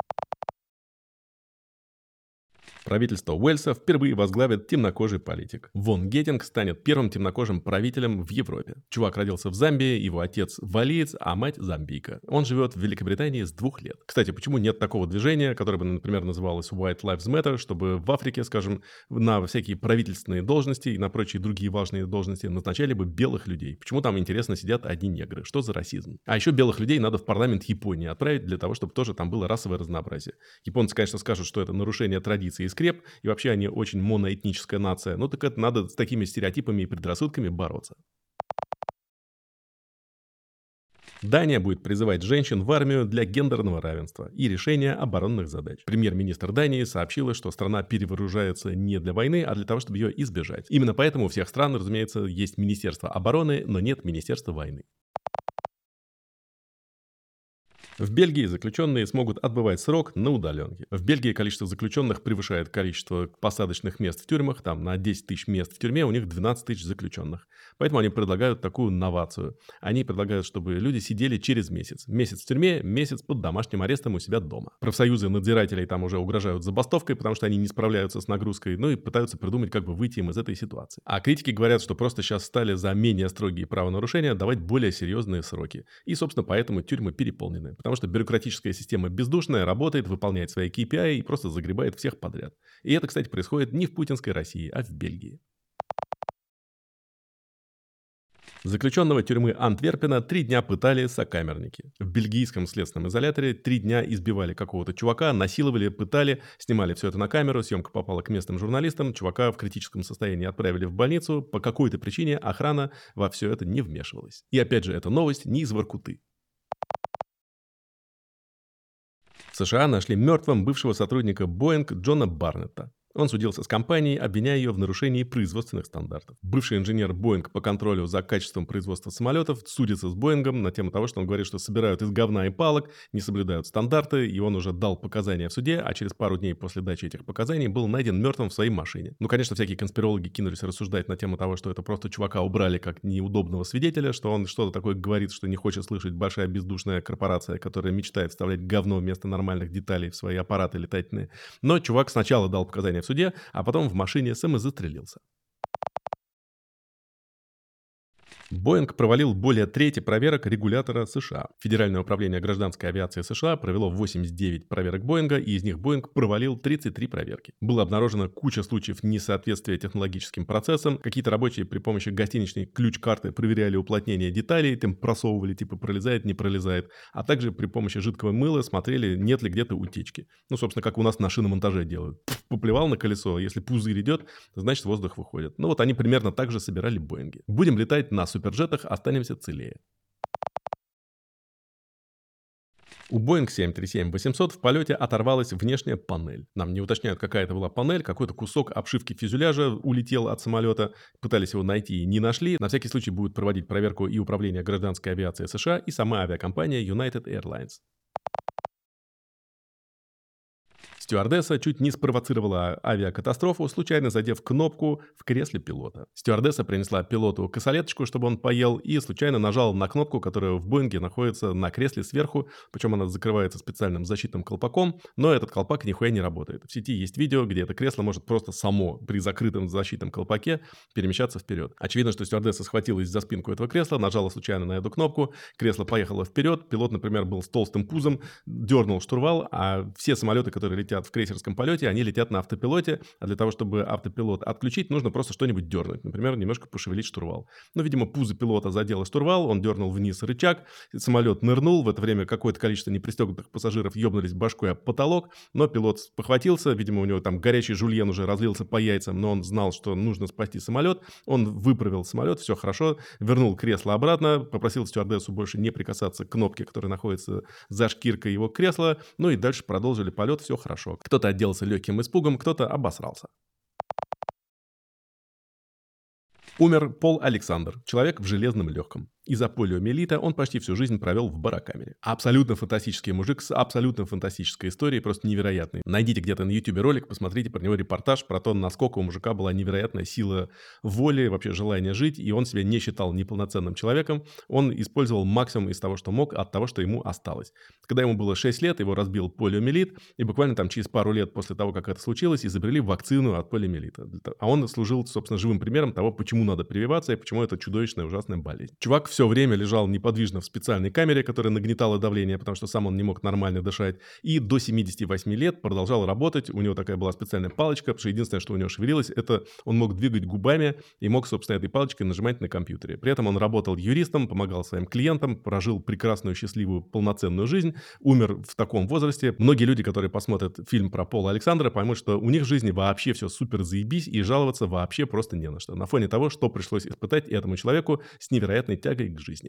Правительство Уэльса впервые возглавит темнокожий политик. Вон Геттинг станет первым темнокожим правителем в Европе. Чувак родился в Замбии, его отец валиец, а мать замбийка. Он живет в Великобритании с 2 лет. Кстати, почему нет такого движения, которое бы, например, называлось White Lives Matter, чтобы в Африке, скажем, на всякие правительственные должности и на прочие другие важные должности назначали бы белых людей? Почему там, интересно, сидят одни негры? Что за расизм? А еще белых людей надо в парламент Японии отправить для того, чтобы тоже там было расовое разнообразие. Японцы, конечно, скажут, что это нарушение традиций и скреп, и вообще они очень моноэтническая нация. Ну так это надо с такими стереотипами и предрассудками бороться. Дания будет призывать женщин в армию для гендерного равенства и решения оборонных задач. Премьер-министр Дании сообщила, что страна перевооружается не для войны, а для того, чтобы ее избежать. Именно поэтому у всех стран, разумеется, есть Министерство обороны, но нет Министерства войны. В Бельгии заключенные смогут отбывать срок на удаленке. В Бельгии количество заключенных превышает количество посадочных мест в тюрьмах. Там на 10 тысяч мест в тюрьме у них 12 тысяч заключенных. Поэтому они предлагают такую новацию. Они предлагают, чтобы люди сидели через месяц. Месяц в тюрьме, месяц под домашним арестом у себя дома. Профсоюзы надзирателей там уже угрожают забастовкой, потому что они не справляются с нагрузкой, ну и пытаются придумать, как бы выйти им из этой ситуации. А критики говорят, что просто сейчас стали за менее строгие правонарушения давать более серьезные сроки. И, собственно, поэтому тюрьмы переполнены. потому что бюрократическая система бездушная, работает, выполняет свои KPI и просто загребает всех подряд. И это, кстати, происходит не в путинской России, а в Бельгии. Заключенного тюрьмы Антверпена 3 дня пытали сокамерники. В бельгийском следственном изоляторе 3 дня избивали какого-то чувака, насиловали, пытали, снимали все это на камеру, съемка попала к местным журналистам, чувака в критическом состоянии отправили в больницу, по какой-то причине охрана во все это не вмешивалась. И опять же, эта новость не из Воркуты. В США нашли мертвым бывшего сотрудника Boeing Джона Барнетта. Он судился с компанией, обвиняя ее в нарушении производственных стандартов. Бывший инженер Boeing по контролю за качеством производства самолетов судится с Боингом на тему того, что он говорит, что собирают из говна и палок, не соблюдают стандарты, и он уже дал показания в суде, а через пару дней после дачи этих показаний был найден мертвым в своей машине. Ну, конечно, всякие конспирологи кинулись рассуждать на тему того, что это просто чувака убрали как неудобного свидетеля, что он что-то такое говорит, что не хочет слышать большая бездушная корпорация, которая мечтает вставлять говно вместо нормальных деталей в свои аппараты летательные. Но чувак сначала дал показания в суде, а потом в машине самозастрелился. Боинг провалил более трети проверок регулятора США. Федеральное управление гражданской авиации США провело 89 проверок Боинга, и из них Боинг провалил 33 проверки. Было обнаружено куча случаев несоответствия технологическим процессам. Какие-то рабочие при помощи гостиничной ключ-карты проверяли уплотнение деталей, там просовывали, типа пролезает, не пролезает. А также при помощи жидкого мыла смотрели, нет ли где-то утечки. Ну, собственно, как у нас на шиномонтаже делают. Поплевал на колесо, если пузырь идет, значит воздух выходит. Ну вот они примерно так же собирали Боинги. Будем летать на суперджетах, останемся целее. У Boeing 737-800 в полете оторвалась внешняя панель. Нам не уточняют, какая это была панель, какой-то кусок обшивки фюзеляжа улетел от самолета. Пытались его найти и не нашли. На всякий случай будет проводить проверку и Управление гражданской авиации США, и сама авиакомпания United Airlines. Стюардесса чуть не спровоцировала авиакатастрофу, случайно задев кнопку в кресле пилота. Стюардесса принесла пилоту косолеточку, чтобы он поел, и случайно нажала на кнопку, которая в Боинге находится на кресле сверху, причем она закрывается специальным защитным колпаком, но этот колпак нихуя не работает. В сети есть видео, где это кресло может просто само при закрытом защитном колпаке перемещаться вперед. Очевидно, что стюардесса схватилась за спинку этого кресла, нажала случайно на эту кнопку, кресло поехало вперед, пилот, например, был с толстым пузом, дернул штурвал, а все самолеты, которые летят в крейсерском полете, они летят на автопилоте, а для того, чтобы автопилот отключить, нужно просто что-нибудь дернуть, например, немножко пошевелить штурвал. Ну, видимо, пузо пилота задело штурвал, он дернул вниз рычаг, самолет нырнул, в это время какое-то количество непристегнутых пассажиров ёбнулись башкой об потолок, но пилот похватился, видимо, у него там горячий жульен уже разлился по яйцам, но он знал, что нужно спасти самолет, он выправил самолет, все хорошо, вернул кресло обратно, попросил стюардессу больше не прикасаться к кнопке, которая находится за шкиркой его кресла, ну и дальше продолжили полет, все хорошо. Кто-то отделался легким испугом, кто-то обосрался. Умер Пол Александр, человек в железном легком. Из-за полиомиелита он почти всю жизнь провел в барокамере. Абсолютно фантастический мужик с абсолютно фантастической историей, просто невероятный. Найдите где-то на YouTube ролик, посмотрите про него репортаж, про то, насколько у мужика была невероятная сила воли, вообще желание жить, и он себя не считал неполноценным человеком. Он использовал максимум из того, что мог, от того, что ему осталось. Когда ему было 6 лет, его разбил полиомиелит, и буквально там через пару лет после того, как это случилось, изобрели вакцину от полиомиелита. А он служил, собственно, живым примером того, почему надо прививаться и почему это чудовищная ужасная болезнь. Чувак все время лежал неподвижно в специальной камере, которая нагнетала давление, потому что сам он не мог нормально дышать, и до 78 лет продолжал работать. У него такая была специальная палочка, потому что единственное, что у него шевелилось, это он мог двигать губами и мог, собственно, этой палочкой нажимать на компьютере. При этом он работал юристом, помогал своим клиентам, прожил прекрасную, счастливую, полноценную жизнь, умер в таком возрасте. Многие люди, которые посмотрят фильм про Пола Александра, поймут, что у них в жизни вообще все супер заебись и жаловаться вообще просто не на что. На фоне того, что пришлось испытать этому человеку с невероятной тягой к жизни.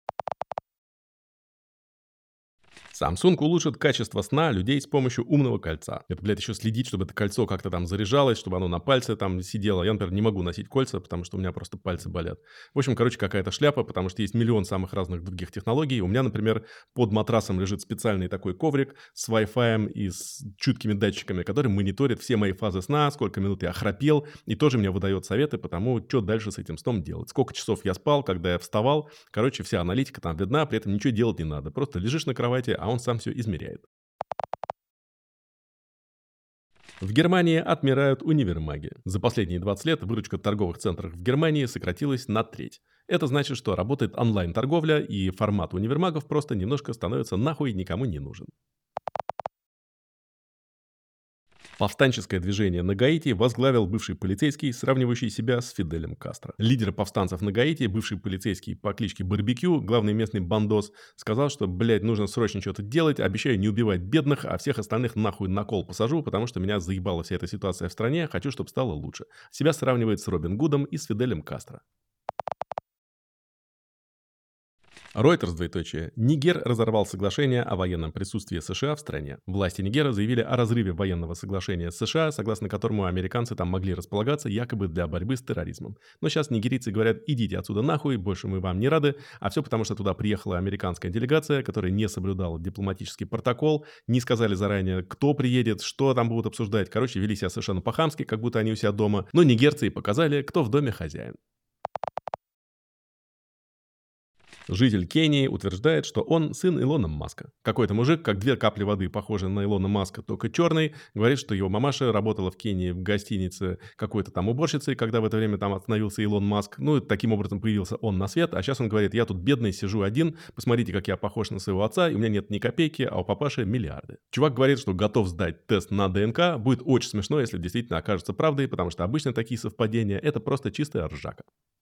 Samsung улучшит качество сна людей с помощью умного кольца. Это, блядь, еще следить, чтобы это кольцо как-то там заряжалось, чтобы оно на пальце там сидело. Я, например, не могу носить кольца, потому что у меня просто пальцы болят. В общем, короче, какая-то шляпа, потому что есть миллион самых разных других технологий. У меня, например, под матрасом лежит специальный такой коврик с Wi-Fi и с чуткими датчиками, который мониторит все мои фазы сна, сколько минут я храпел, и тоже мне выдает советы по тому, что дальше с этим сном делать. Сколько часов я спал, когда я вставал. Короче, вся аналитика там видна, при этом ничего делать не надо. Просто лежишь на кровати, а он сам все измеряет. В Германии отмирают универмаги. За последние 20 лет выручка торговых центров в Германии сократилась на треть. Это значит, что работает онлайн-торговля, и формат универмагов просто немножко становится нахуй никому не нужен. Повстанческое движение на Гаити возглавил бывший полицейский, сравнивающий себя с Фиделем Кастро. Лидер повстанцев на Гаити, бывший полицейский по кличке Барбекю, главный местный бандос, сказал, что, блядь, нужно срочно что-то делать, обещаю не убивать бедных, а всех остальных нахуй на кол посажу, потому что меня заебала вся эта ситуация в стране, хочу, чтобы стало лучше. Себя сравнивает с Робин Гудом и с Фиделем Кастро. Reuters, двоеточие. Нигер разорвал соглашение о военном присутствии США в стране. Власти Нигера заявили о разрыве военного соглашения с США, согласно которому американцы там могли располагаться якобы для борьбы с терроризмом. Но сейчас нигерийцы говорят: идите отсюда нахуй, больше мы вам не рады. А все потому, что туда приехала американская делегация, которая не соблюдала дипломатический протокол, не сказали заранее, кто приедет, что там будут обсуждать. Короче, вели себя совершенно по-хамски, как будто они у себя дома. Но нигерцы и показали, кто в доме хозяин. Житель Кении утверждает, что он сын Илона Маска. Какой-то мужик, как две капли воды, похожий на Илона Маска, только черный, говорит, что его мамаша работала в Кении в гостинице какой-то там уборщицей, когда в это время там остановился Илон Маск. Ну, и таким образом появился он на свет, а сейчас он говорит: я тут бедный, сижу один, посмотрите, как я похож на своего отца, и у меня нет ни копейки, а у папаши миллиарды. Чувак говорит, что готов сдать тест на ДНК, будет очень смешно, если действительно окажется правдой, потому что обычно такие совпадения — это просто чистая ржака.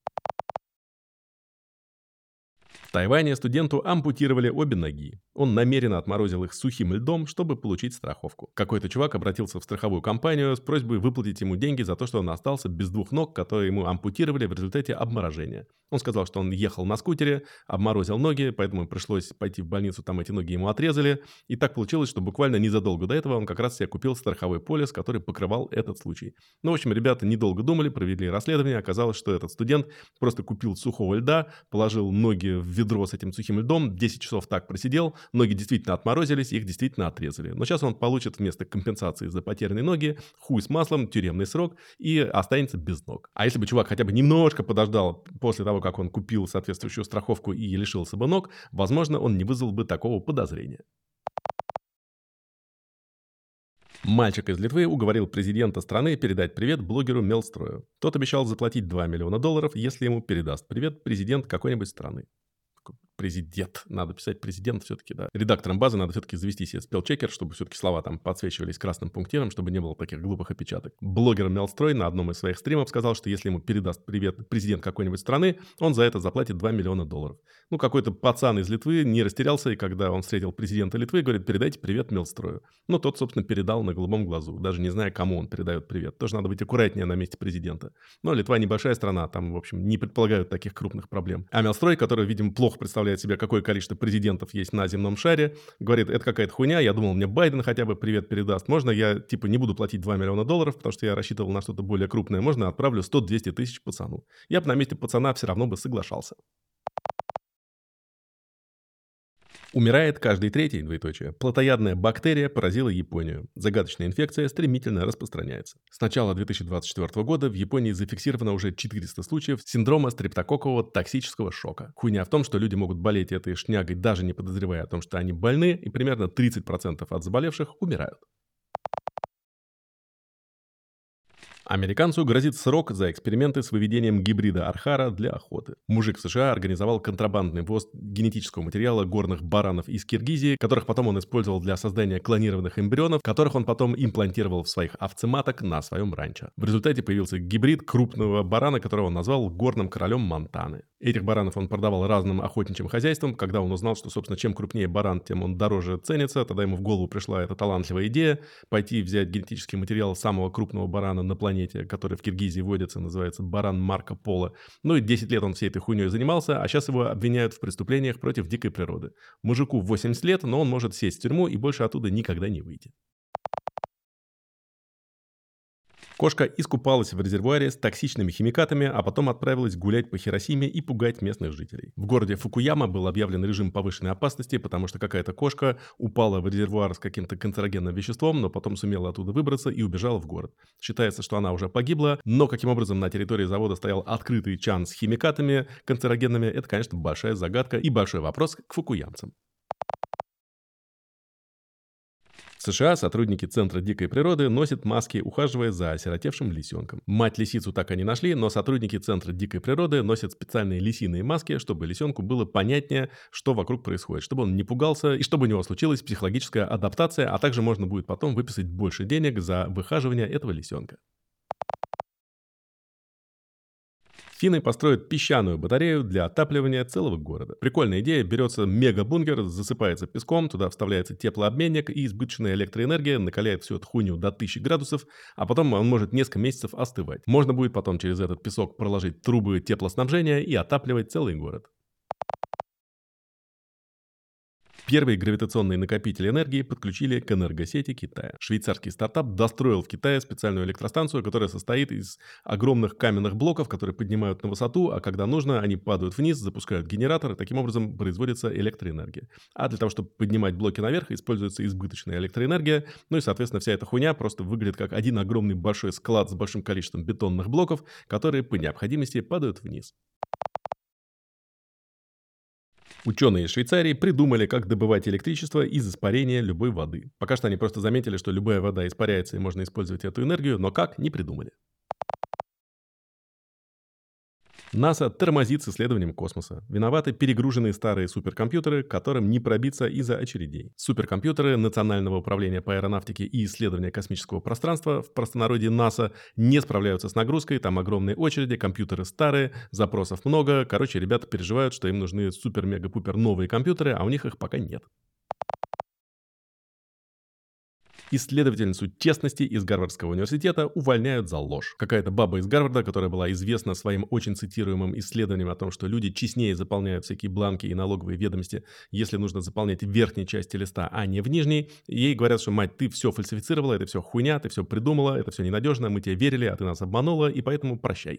В Тайване студенту ампутировали обе ноги. Он намеренно отморозил их сухим льдом, чтобы получить страховку. Какой-то чувак обратился в страховую компанию с просьбой выплатить ему деньги за то, что он остался без двух ног, которые ему ампутировали в результате обморожения. Он сказал, что он ехал на скутере, обморозил ноги, поэтому пришлось пойти в больницу, там эти ноги ему отрезали. И так получилось, что буквально незадолго до этого он как раз себе купил страховой полис, который покрывал этот случай. Ну, в общем, ребята недолго думали, провели расследование. Оказалось, что этот студент просто купил сухого льда, положил ноги в ведро с этим сухим льдом, 10 часов так просидел, ноги действительно отморозились, их действительно отрезали. Но сейчас он получит вместо компенсации за потерянные ноги хуй с маслом, тюремный срок и останется без ног. А если бы чувак хотя бы немножко подождал после того, как он купил соответствующую страховку и лишился бы ног, возможно, он не вызвал бы такого подозрения. Мальчик из Литвы уговорил президента страны передать привет блогеру Мелстрою. Тот обещал заплатить $2 миллиона, если ему передаст привет президент какой-нибудь страны. Президент. Надо писать президент все-таки, да. Редактором базы надо все-таки завести себе спелчекер, чтобы все-таки слова там подсвечивались красным пунктиром, чтобы не было таких глупых опечаток. Блогер Мелстрой на одном из своих стримов сказал, что если ему передаст привет президент какой-нибудь страны, он за это заплатит $2 миллиона. Ну, какой-то пацан из Литвы не растерялся, и когда он встретил президента Литвы, говорит: передайте привет Мелстрою. Ну, тот, собственно, передал на голубом глазу, даже не зная, кому он передает привет. Тоже надо быть аккуратнее на месте президента. Но Литва небольшая страна, там, в общем, не предполагают таких крупных проблем. А Мелстрой, который, видимо, плохо представляет себе, какое количество президентов есть на земном шаре, говорит: это какая-то хуйня, я думал, мне Байден хотя бы привет передаст. Можно я, типа, не буду платить $2 миллиона, потому что я рассчитывал на что-то более крупное. Можно отправлю 100-200 тысяч пацану. Я бы на месте пацана все равно бы соглашался. Умирает каждый третий, двоеточие. Плотоядная бактерия поразила Японию. Загадочная инфекция стремительно распространяется. С начала 2024 года в Японии зафиксировано уже 400 случаев синдрома стрептококкового токсического шока. Хуйня в том, что люди могут болеть этой шнягой, даже не подозревая о том, что они больны, и примерно 30% от заболевших умирают. Американцу грозит срок за эксперименты с выведением гибрида архара для охоты. Мужик в США организовал контрабандный ввоз генетического материала горных баранов из Киргизии, которых потом он использовал для создания клонированных эмбрионов, которых он потом имплантировал в своих овцематок на своем ранчо. В результате появился гибрид крупного барана, которого он назвал горным королем Монтаны. Этих баранов он продавал разным охотничьим хозяйствам. Когда он узнал, что, собственно, чем крупнее баран, тем он дороже ценится, тогда ему в голову пришла эта талантливая идея пойти взять генетический материал самого крупного барана на планете, который в Киргизии водится, называется баран Марко Поло. Ну и 10 лет он всей этой хуйней занимался, а сейчас его обвиняют в преступлениях против дикой природы. Мужику 80 лет, но он может сесть в тюрьму и больше оттуда никогда не выйти. Кошка искупалась в резервуаре с токсичными химикатами, а потом отправилась гулять по Хиросиме и пугать местных жителей. В городе Фукуяма был объявлен режим повышенной опасности, потому что какая-то кошка упала в резервуар с каким-то канцерогенным веществом, но потом сумела оттуда выбраться и убежала в город. Считается, что она уже погибла, но каким образом на территории завода стоял открытый чан с химикатами канцерогенными, это, конечно, большая загадка и большой вопрос к фукуямцам. В США сотрудники Центра дикой природы носят маски, ухаживая за осиротевшим лисенком. Мать-лисицу так и не нашли, но сотрудники Центра дикой природы носят специальные лисиные маски, чтобы лисенку было понятнее, что вокруг происходит, чтобы он не пугался и чтобы у него случилась психологическая адаптация, а также можно будет потом выписать больше денег за выхаживание этого лисенка. Финны построят песчаную батарею для отапливания целого города. Прикольная идея. Берется мега-бункер, засыпается песком, туда вставляется теплообменник, и избыточная электроэнергия накаляет всю эту хуйню до 1000 градусов, а потом он может несколько месяцев остывать. Можно будет потом через этот песок проложить трубы теплоснабжения и отапливать целый город. Первые гравитационные накопители энергии подключили к энергосети Китая. Швейцарский стартап достроил в Китае специальную электростанцию, которая состоит из огромных каменных блоков, которые поднимают на высоту, а когда нужно, они падают вниз, запускают генератор, и таким образом производится электроэнергия. А для того, чтобы поднимать блоки наверх, используется избыточная электроэнергия, ну и, соответственно, вся эта хуйня просто выглядит как один огромный большой склад с большим количеством бетонных блоков, которые по необходимости падают вниз. Ученые из Швейцарии придумали, как добывать электричество из испарения любой воды. Пока что они просто заметили, что любая вода испаряется и можно использовать эту энергию, но как – не придумали. НАСА тормозит с исследованием космоса. Виноваты перегруженные старые суперкомпьютеры, которым не пробиться из-за очередей. Суперкомпьютеры Национального управления по аэронавтике и исследованию космического пространства, в простонародье НАСА, не справляются с нагрузкой, там огромные очереди, компьютеры старые, запросов много. Короче, ребята переживают, что им нужны супер-мега-пупер новые компьютеры, а у них их пока нет. Исследовательницу честности из Гарвардского университета увольняют за ложь. Какая-то баба из Гарварда, которая была известна своим очень цитируемым исследованием о том, что люди честнее заполняют всякие бланки и налоговые ведомости, если нужно заполнять в верхней части листа, а не в нижней. Ей говорят, что, мать, ты все фальсифицировала, это все хуйня, ты все придумала, это все ненадежно, мы тебе верили, а ты нас обманула, и поэтому прощай.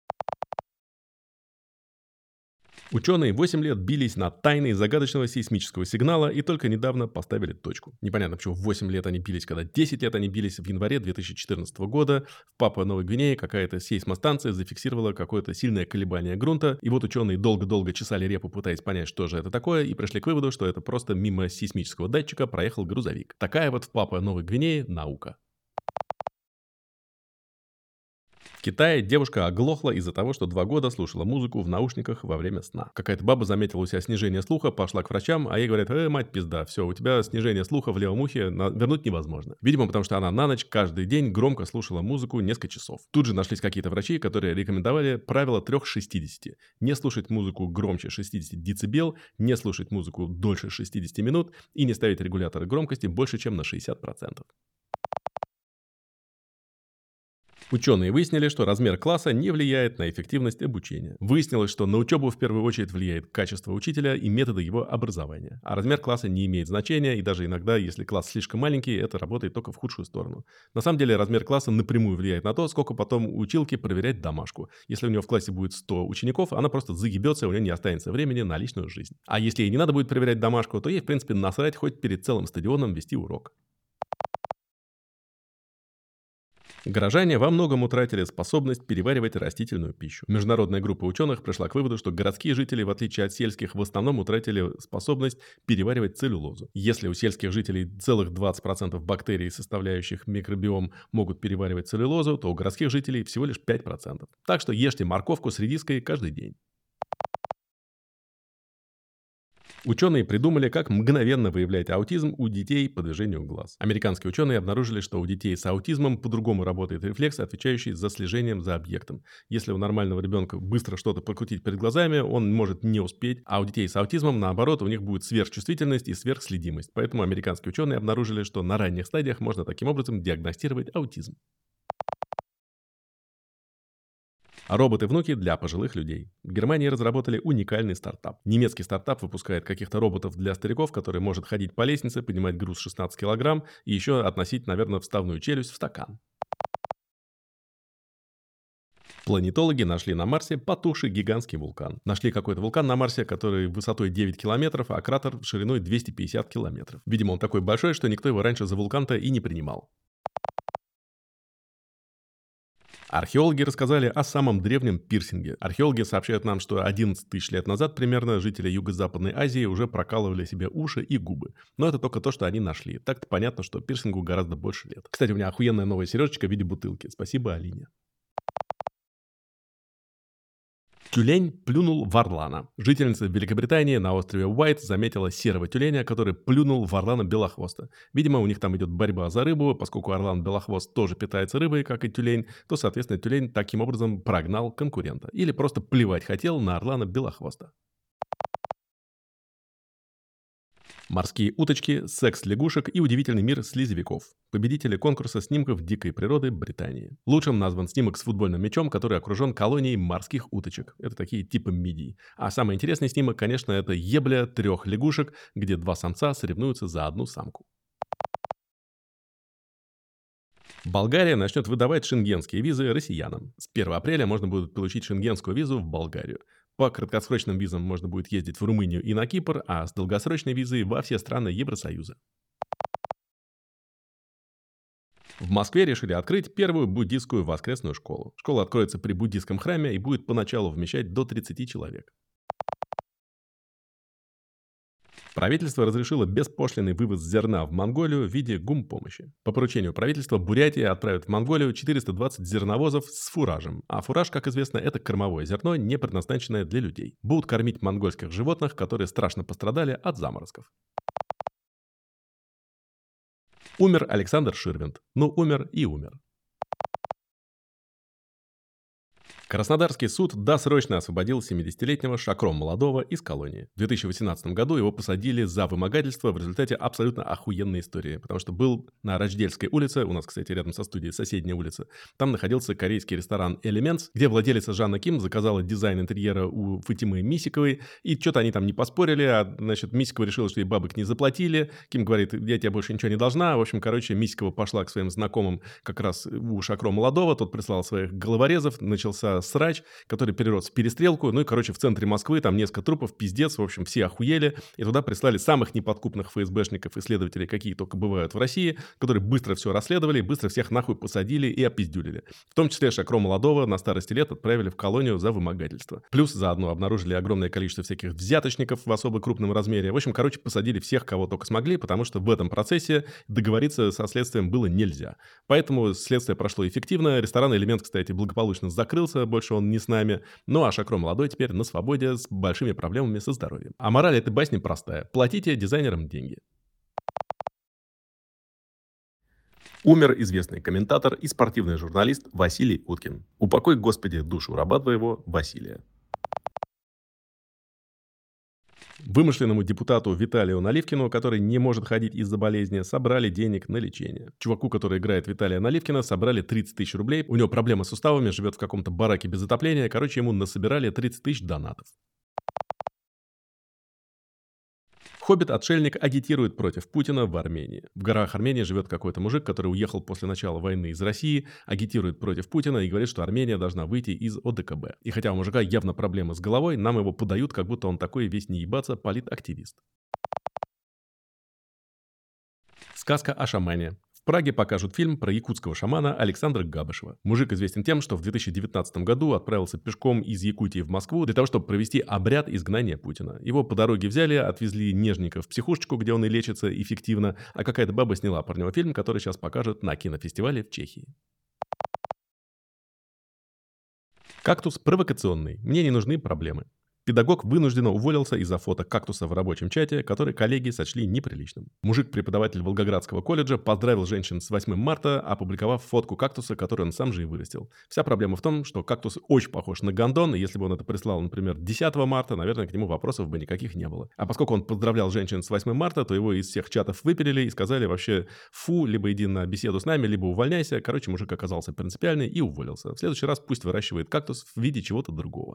Ученые 8 лет бились над тайной загадочного сейсмического сигнала и только недавно поставили точку. Непонятно, почему 8 лет они бились, когда 10 лет они бились. В январе 2014 года в Папуа-Новой Гвинее какая-то сейсмостанция зафиксировала какое-то сильное колебание грунта. И вот ученые долго-долго чесали репу, пытаясь понять, что же это такое, и пришли к выводу, что это просто мимо сейсмического датчика проехал грузовик. Такая вот в Папуа-Новой Гвинее наука. В Китае девушка оглохла из-за того, что 2 года слушала музыку в наушниках во время сна. Какая-то баба заметила у себя снижение слуха, пошла к врачам, а ей говорят: мать пизда, все, у тебя снижение слуха в левом ухе, вернуть невозможно. Видимо, потому что она на ночь каждый день громко слушала музыку несколько часов. Тут же нашлись какие-то врачи, которые рекомендовали правило 3-60. Не слушать музыку громче 60 дБ, не слушать музыку дольше 60 минут и не ставить регуляторы громкости больше, чем на 60%. Ученые выяснили, что размер класса не влияет на эффективность обучения. Выяснилось, что на учебу в первую очередь влияет качество учителя и методы его образования. А размер класса не имеет значения, и даже иногда, если класс слишком маленький, это работает только в худшую сторону. На самом деле размер класса напрямую влияет на то, сколько потом у училки проверять домашку. Если у нее в классе будет 100 учеников, она просто заебется, у нее не останется времени на личную жизнь. А если ей не надо будет проверять домашку, то ей в принципе насрать хоть перед целым стадионом вести урок. Горожане во многом утратили способность переваривать растительную пищу. Международная группа ученых пришла к выводу, что городские жители, в отличие от сельских, в основном утратили способность переваривать целлюлозу. Если у сельских жителей целых 20% бактерий, составляющих микробиом, могут переваривать целлюлозу, то у городских жителей всего лишь 5%. Так что ешьте морковку с редиской каждый день. Ученые придумали, как мгновенно выявлять аутизм у детей по движению глаз. Американские ученые обнаружили, что у детей с аутизмом по-другому работает рефлекс, отвечающий за слежением за объектом. Если у нормального ребенка быстро что-то прокрутить перед глазами, он может не успеть, а у детей с аутизмом, наоборот, у них будет сверхчувствительность и сверхследимость. Поэтому американские ученые обнаружили, что на ранних стадиях можно таким образом диагностировать аутизм. Роботы-внуки для пожилых людей. В Германии разработали уникальный стартап. Немецкий стартап выпускает каких-то роботов для стариков, который может ходить по лестнице, поднимать груз 16 килограмм и еще относить, наверное, вставную челюсть в стакан. Планетологи нашли на Марсе потухший гигантский вулкан. Нашли какой-то вулкан на Марсе, который высотой 9 километров, а кратер шириной 250 километров. Видимо, он такой большой, что никто его раньше за вулкан-то и не принимал. Археологи рассказали о самом древнем пирсинге. Археологи сообщают нам, что 11 тысяч лет назад примерно жители Юго-Западной Азии уже прокалывали себе уши и губы. Но это только то, что они нашли. Так-то понятно, что пирсингу гораздо больше лет. Кстати, у меня охуенная новая сережечка в виде бутылки. Спасибо, Алине. Тюлень плюнул в орлана. Жительница Великобритании на острове Уайт заметила серого тюленя, который плюнул в орлана белохвоста. Видимо, у них там идет борьба за рыбу, поскольку орлан белохвост тоже питается рыбой, как и тюлень, то, соответственно, тюлень таким образом прогнал конкурента. Или просто плевать хотел на орлана белохвоста. Морские уточки, секс лягушек и удивительный мир слизевиков. Победители конкурса снимков дикой природы Британии. Лучшим назван снимок с футбольным мячом, который окружен колонией морских уточек. Это такие типа мидий. А самый интересный снимок, конечно, это ебля 3 лягушек, где 2 самца соревнуются за одну самку. Болгария начнет выдавать шенгенские визы россиянам. С 1 апреля можно будет получить шенгенскую визу в Болгарию. По краткосрочным визам можно будет ездить в Румынию и на Кипр, а с долгосрочной визой во все страны Евросоюза. В Москве решили открыть первую буддистскую воскресную школу. Школа откроется при буддистском храме и будет поначалу вмещать до 30 человек. Правительство разрешило беспошлинный вывоз зерна в Монголию в виде гумпомощи. По поручению правительства Бурятия отправит в Монголию 420 зерновозов с фуражем. А фураж, как известно, это кормовое зерно, не предназначенное для людей. Будут кормить монгольских животных, которые страшно пострадали от заморозков. Умер Александр Ширвинд. Ну, умер и умер. Краснодарский суд досрочно освободил 70-летнего Шакром Молодого из колонии. В 2018 году его посадили за вымогательство в результате абсолютно охуенной истории, потому что был на Рождельской улице, у нас, кстати, рядом со студией соседняя улица, там находился корейский ресторан Elements, где владелица Жанна Ким заказала дизайн интерьера у Фатимы Мисиковой, и что-то они там не поспорили, а, значит, Мисикова решила, что ей бабок не заплатили, Ким говорит, я тебе больше ничего не должна, в общем, короче, Мисикова пошла к своим знакомым как раз у Шакро Молодого, тот прислал своих головорезов, начался срач, который перерос в перестрелку. Ну и, короче, в центре Москвы там несколько трупов, пиздец. В общем, все охуели. И туда прислали самых неподкупных ФСБшников и следователей, какие только бывают в России, которые быстро все расследовали, быстро всех нахуй посадили и опиздюлили. В том числе Шакро Молодого на старости лет отправили в колонию за вымогательство. Плюс заодно обнаружили огромное количество всяких взяточников в особо крупном размере. В общем, короче, посадили всех, кого только смогли, потому что в этом процессе договориться со следствием было нельзя. Поэтому следствие прошло эффективно. Ресторан «Элемент», кстати, благополучно закрылся, больше он не с нами. Ну а Шакро Молодой теперь на свободе с большими проблемами со здоровьем. А мораль этой басни простая. Платите дизайнерам деньги. Умер известный комментатор и спортивный журналист Василий Уткин. Упокой, Господи, душу раба твоего Василия. Вымышленному депутату Виталию Наливкину, который не может ходить из-за болезни, собрали денег на лечение. Чуваку, который играет Виталия Наливкина, собрали 30 тысяч рублей. У него проблемы с суставами, живет в каком-то бараке без отопления. Короче, ему насобирали 30 тысяч донатов. Хоббит-отшельник агитирует против Путина в Армении. В горах Армении живет какой-то мужик, который уехал после начала войны из России, агитирует против Путина и говорит, что Армения должна выйти из ОДКБ. И хотя у мужика явно проблемы с головой, нам его подают, как будто он такой весь не ебаться политактивист. Сказка о шамане. В Праге покажут фильм про якутского шамана Александра Габышева. Мужик известен тем, что в 2019 году отправился пешком из Якутии в Москву для того, чтобы провести обряд изгнания Путина. Его по дороге взяли, отвезли нежненько в психушечку, где он и лечится эффективно, а какая-то баба сняла про него фильм, который сейчас покажут на кинофестивале в Чехии. Кактус провокационный. Мне не нужны проблемы. Педагог вынужденно уволился из-за фото кактуса в рабочем чате, который коллеги сочли неприличным. Мужик-преподаватель Волгоградского колледжа поздравил женщин с 8 марта, опубликовав фотку кактуса, который он сам же и вырастил. Вся проблема в том, что кактус очень похож на гондон, и если бы он это прислал, например, 10 марта, наверное, к нему вопросов бы никаких не было. А поскольку он поздравлял женщин с 8 марта, то его из всех чатов выпилили и сказали вообще фу, либо иди на беседу с нами, либо увольняйся. Короче, мужик оказался принципиальный и уволился. В следующий раз пусть выращивает кактус в виде чего-то другого.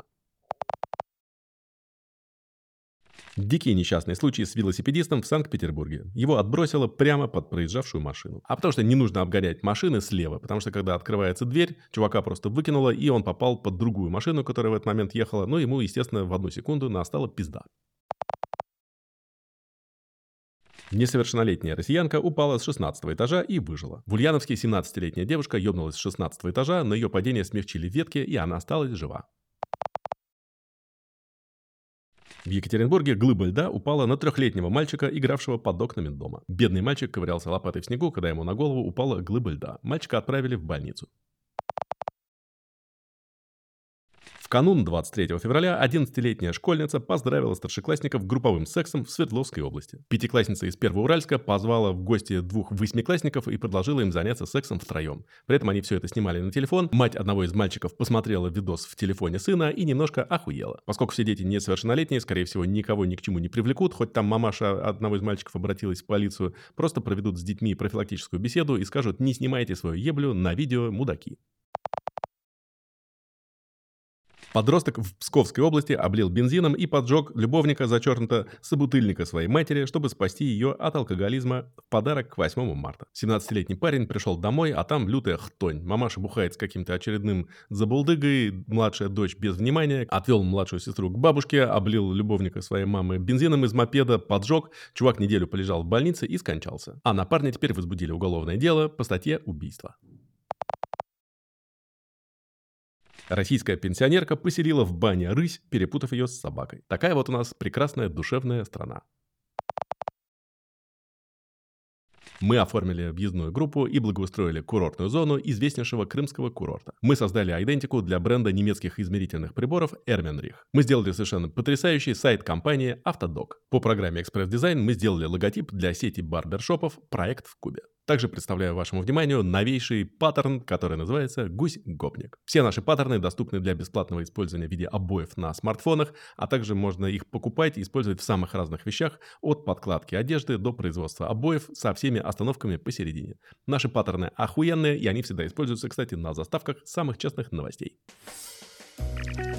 Дикий несчастный случай с велосипедистом в Санкт-Петербурге. Его отбросило прямо под проезжавшую машину. А потому что не нужно обгонять машины слева, потому что когда открывается дверь, чувака просто выкинуло, и он попал под другую машину, которая в этот момент ехала, но ему, естественно, в одну секунду настала пизда. Несовершеннолетняя россиянка упала с 16 этажа и выжила. В Ульяновске 17-летняя девушка ёбнулась с 16 этажа, но ее падение смягчили ветки, и она осталась жива. В Екатеринбурге глыба льда упала на 3-летнего мальчика, игравшего под окнами дома. Бедный мальчик ковырялся лопатой в снегу, когда ему на голову упала глыба льда. Мальчика отправили в больницу. В канун 23 февраля 11-летняя школьница поздравила старшеклассников групповым сексом в Свердловской области. Пятиклассница из Первоуральска позвала в гости 2 восьмиклассников и предложила им заняться сексом втроем. При этом они все это снимали на телефон. Мать одного из мальчиков посмотрела видос в телефоне сына и немножко охуела. Поскольку все дети несовершеннолетние, скорее всего, никого ни к чему не привлекут, хоть там мамаша одного из мальчиков обратилась в полицию, просто проведут с детьми профилактическую беседу и скажут: не снимайте свою еблю на видео, мудаки. Подросток в Псковской области облил бензином и поджег любовника, зачеркнуто, собутыльника своей матери, чтобы спасти ее от алкоголизма в подарок к 8 марта. 17-летний парень пришел домой, а там лютая хтонь. Мамаша бухает с каким-то очередным забулдыгой, младшая дочь без внимания, отвел младшую сестру к бабушке, облил любовника своей мамы бензином из мопеда, поджег. Чувак неделю полежал в больнице и скончался. А на парня теперь возбудили уголовное дело по статье «Убийство». Российская пенсионерка поселила в бане рысь, перепутав ее с собакой. Такая вот у нас прекрасная душевная страна. Мы оформили въездную группу и благоустроили курортную зону известнейшего крымского курорта. Мы создали идентику для бренда немецких измерительных приборов Ermenrich. Мы сделали совершенно потрясающий сайт компании Autodoc. По программе «Экспресс-дизайн» мы сделали логотип для сети барбершопов «Проект в Кубе». Также представляю вашему вниманию новейший паттерн, который называется «Гусь-гопник». Все наши паттерны доступны для бесплатного использования в виде обоев на смартфонах, а также можно их покупать и использовать в самых разных вещах, от подкладки одежды до производства обоев со всеми остановками посередине. Наши паттерны охуенные, и они всегда используются, кстати, на заставках самых честных новостей.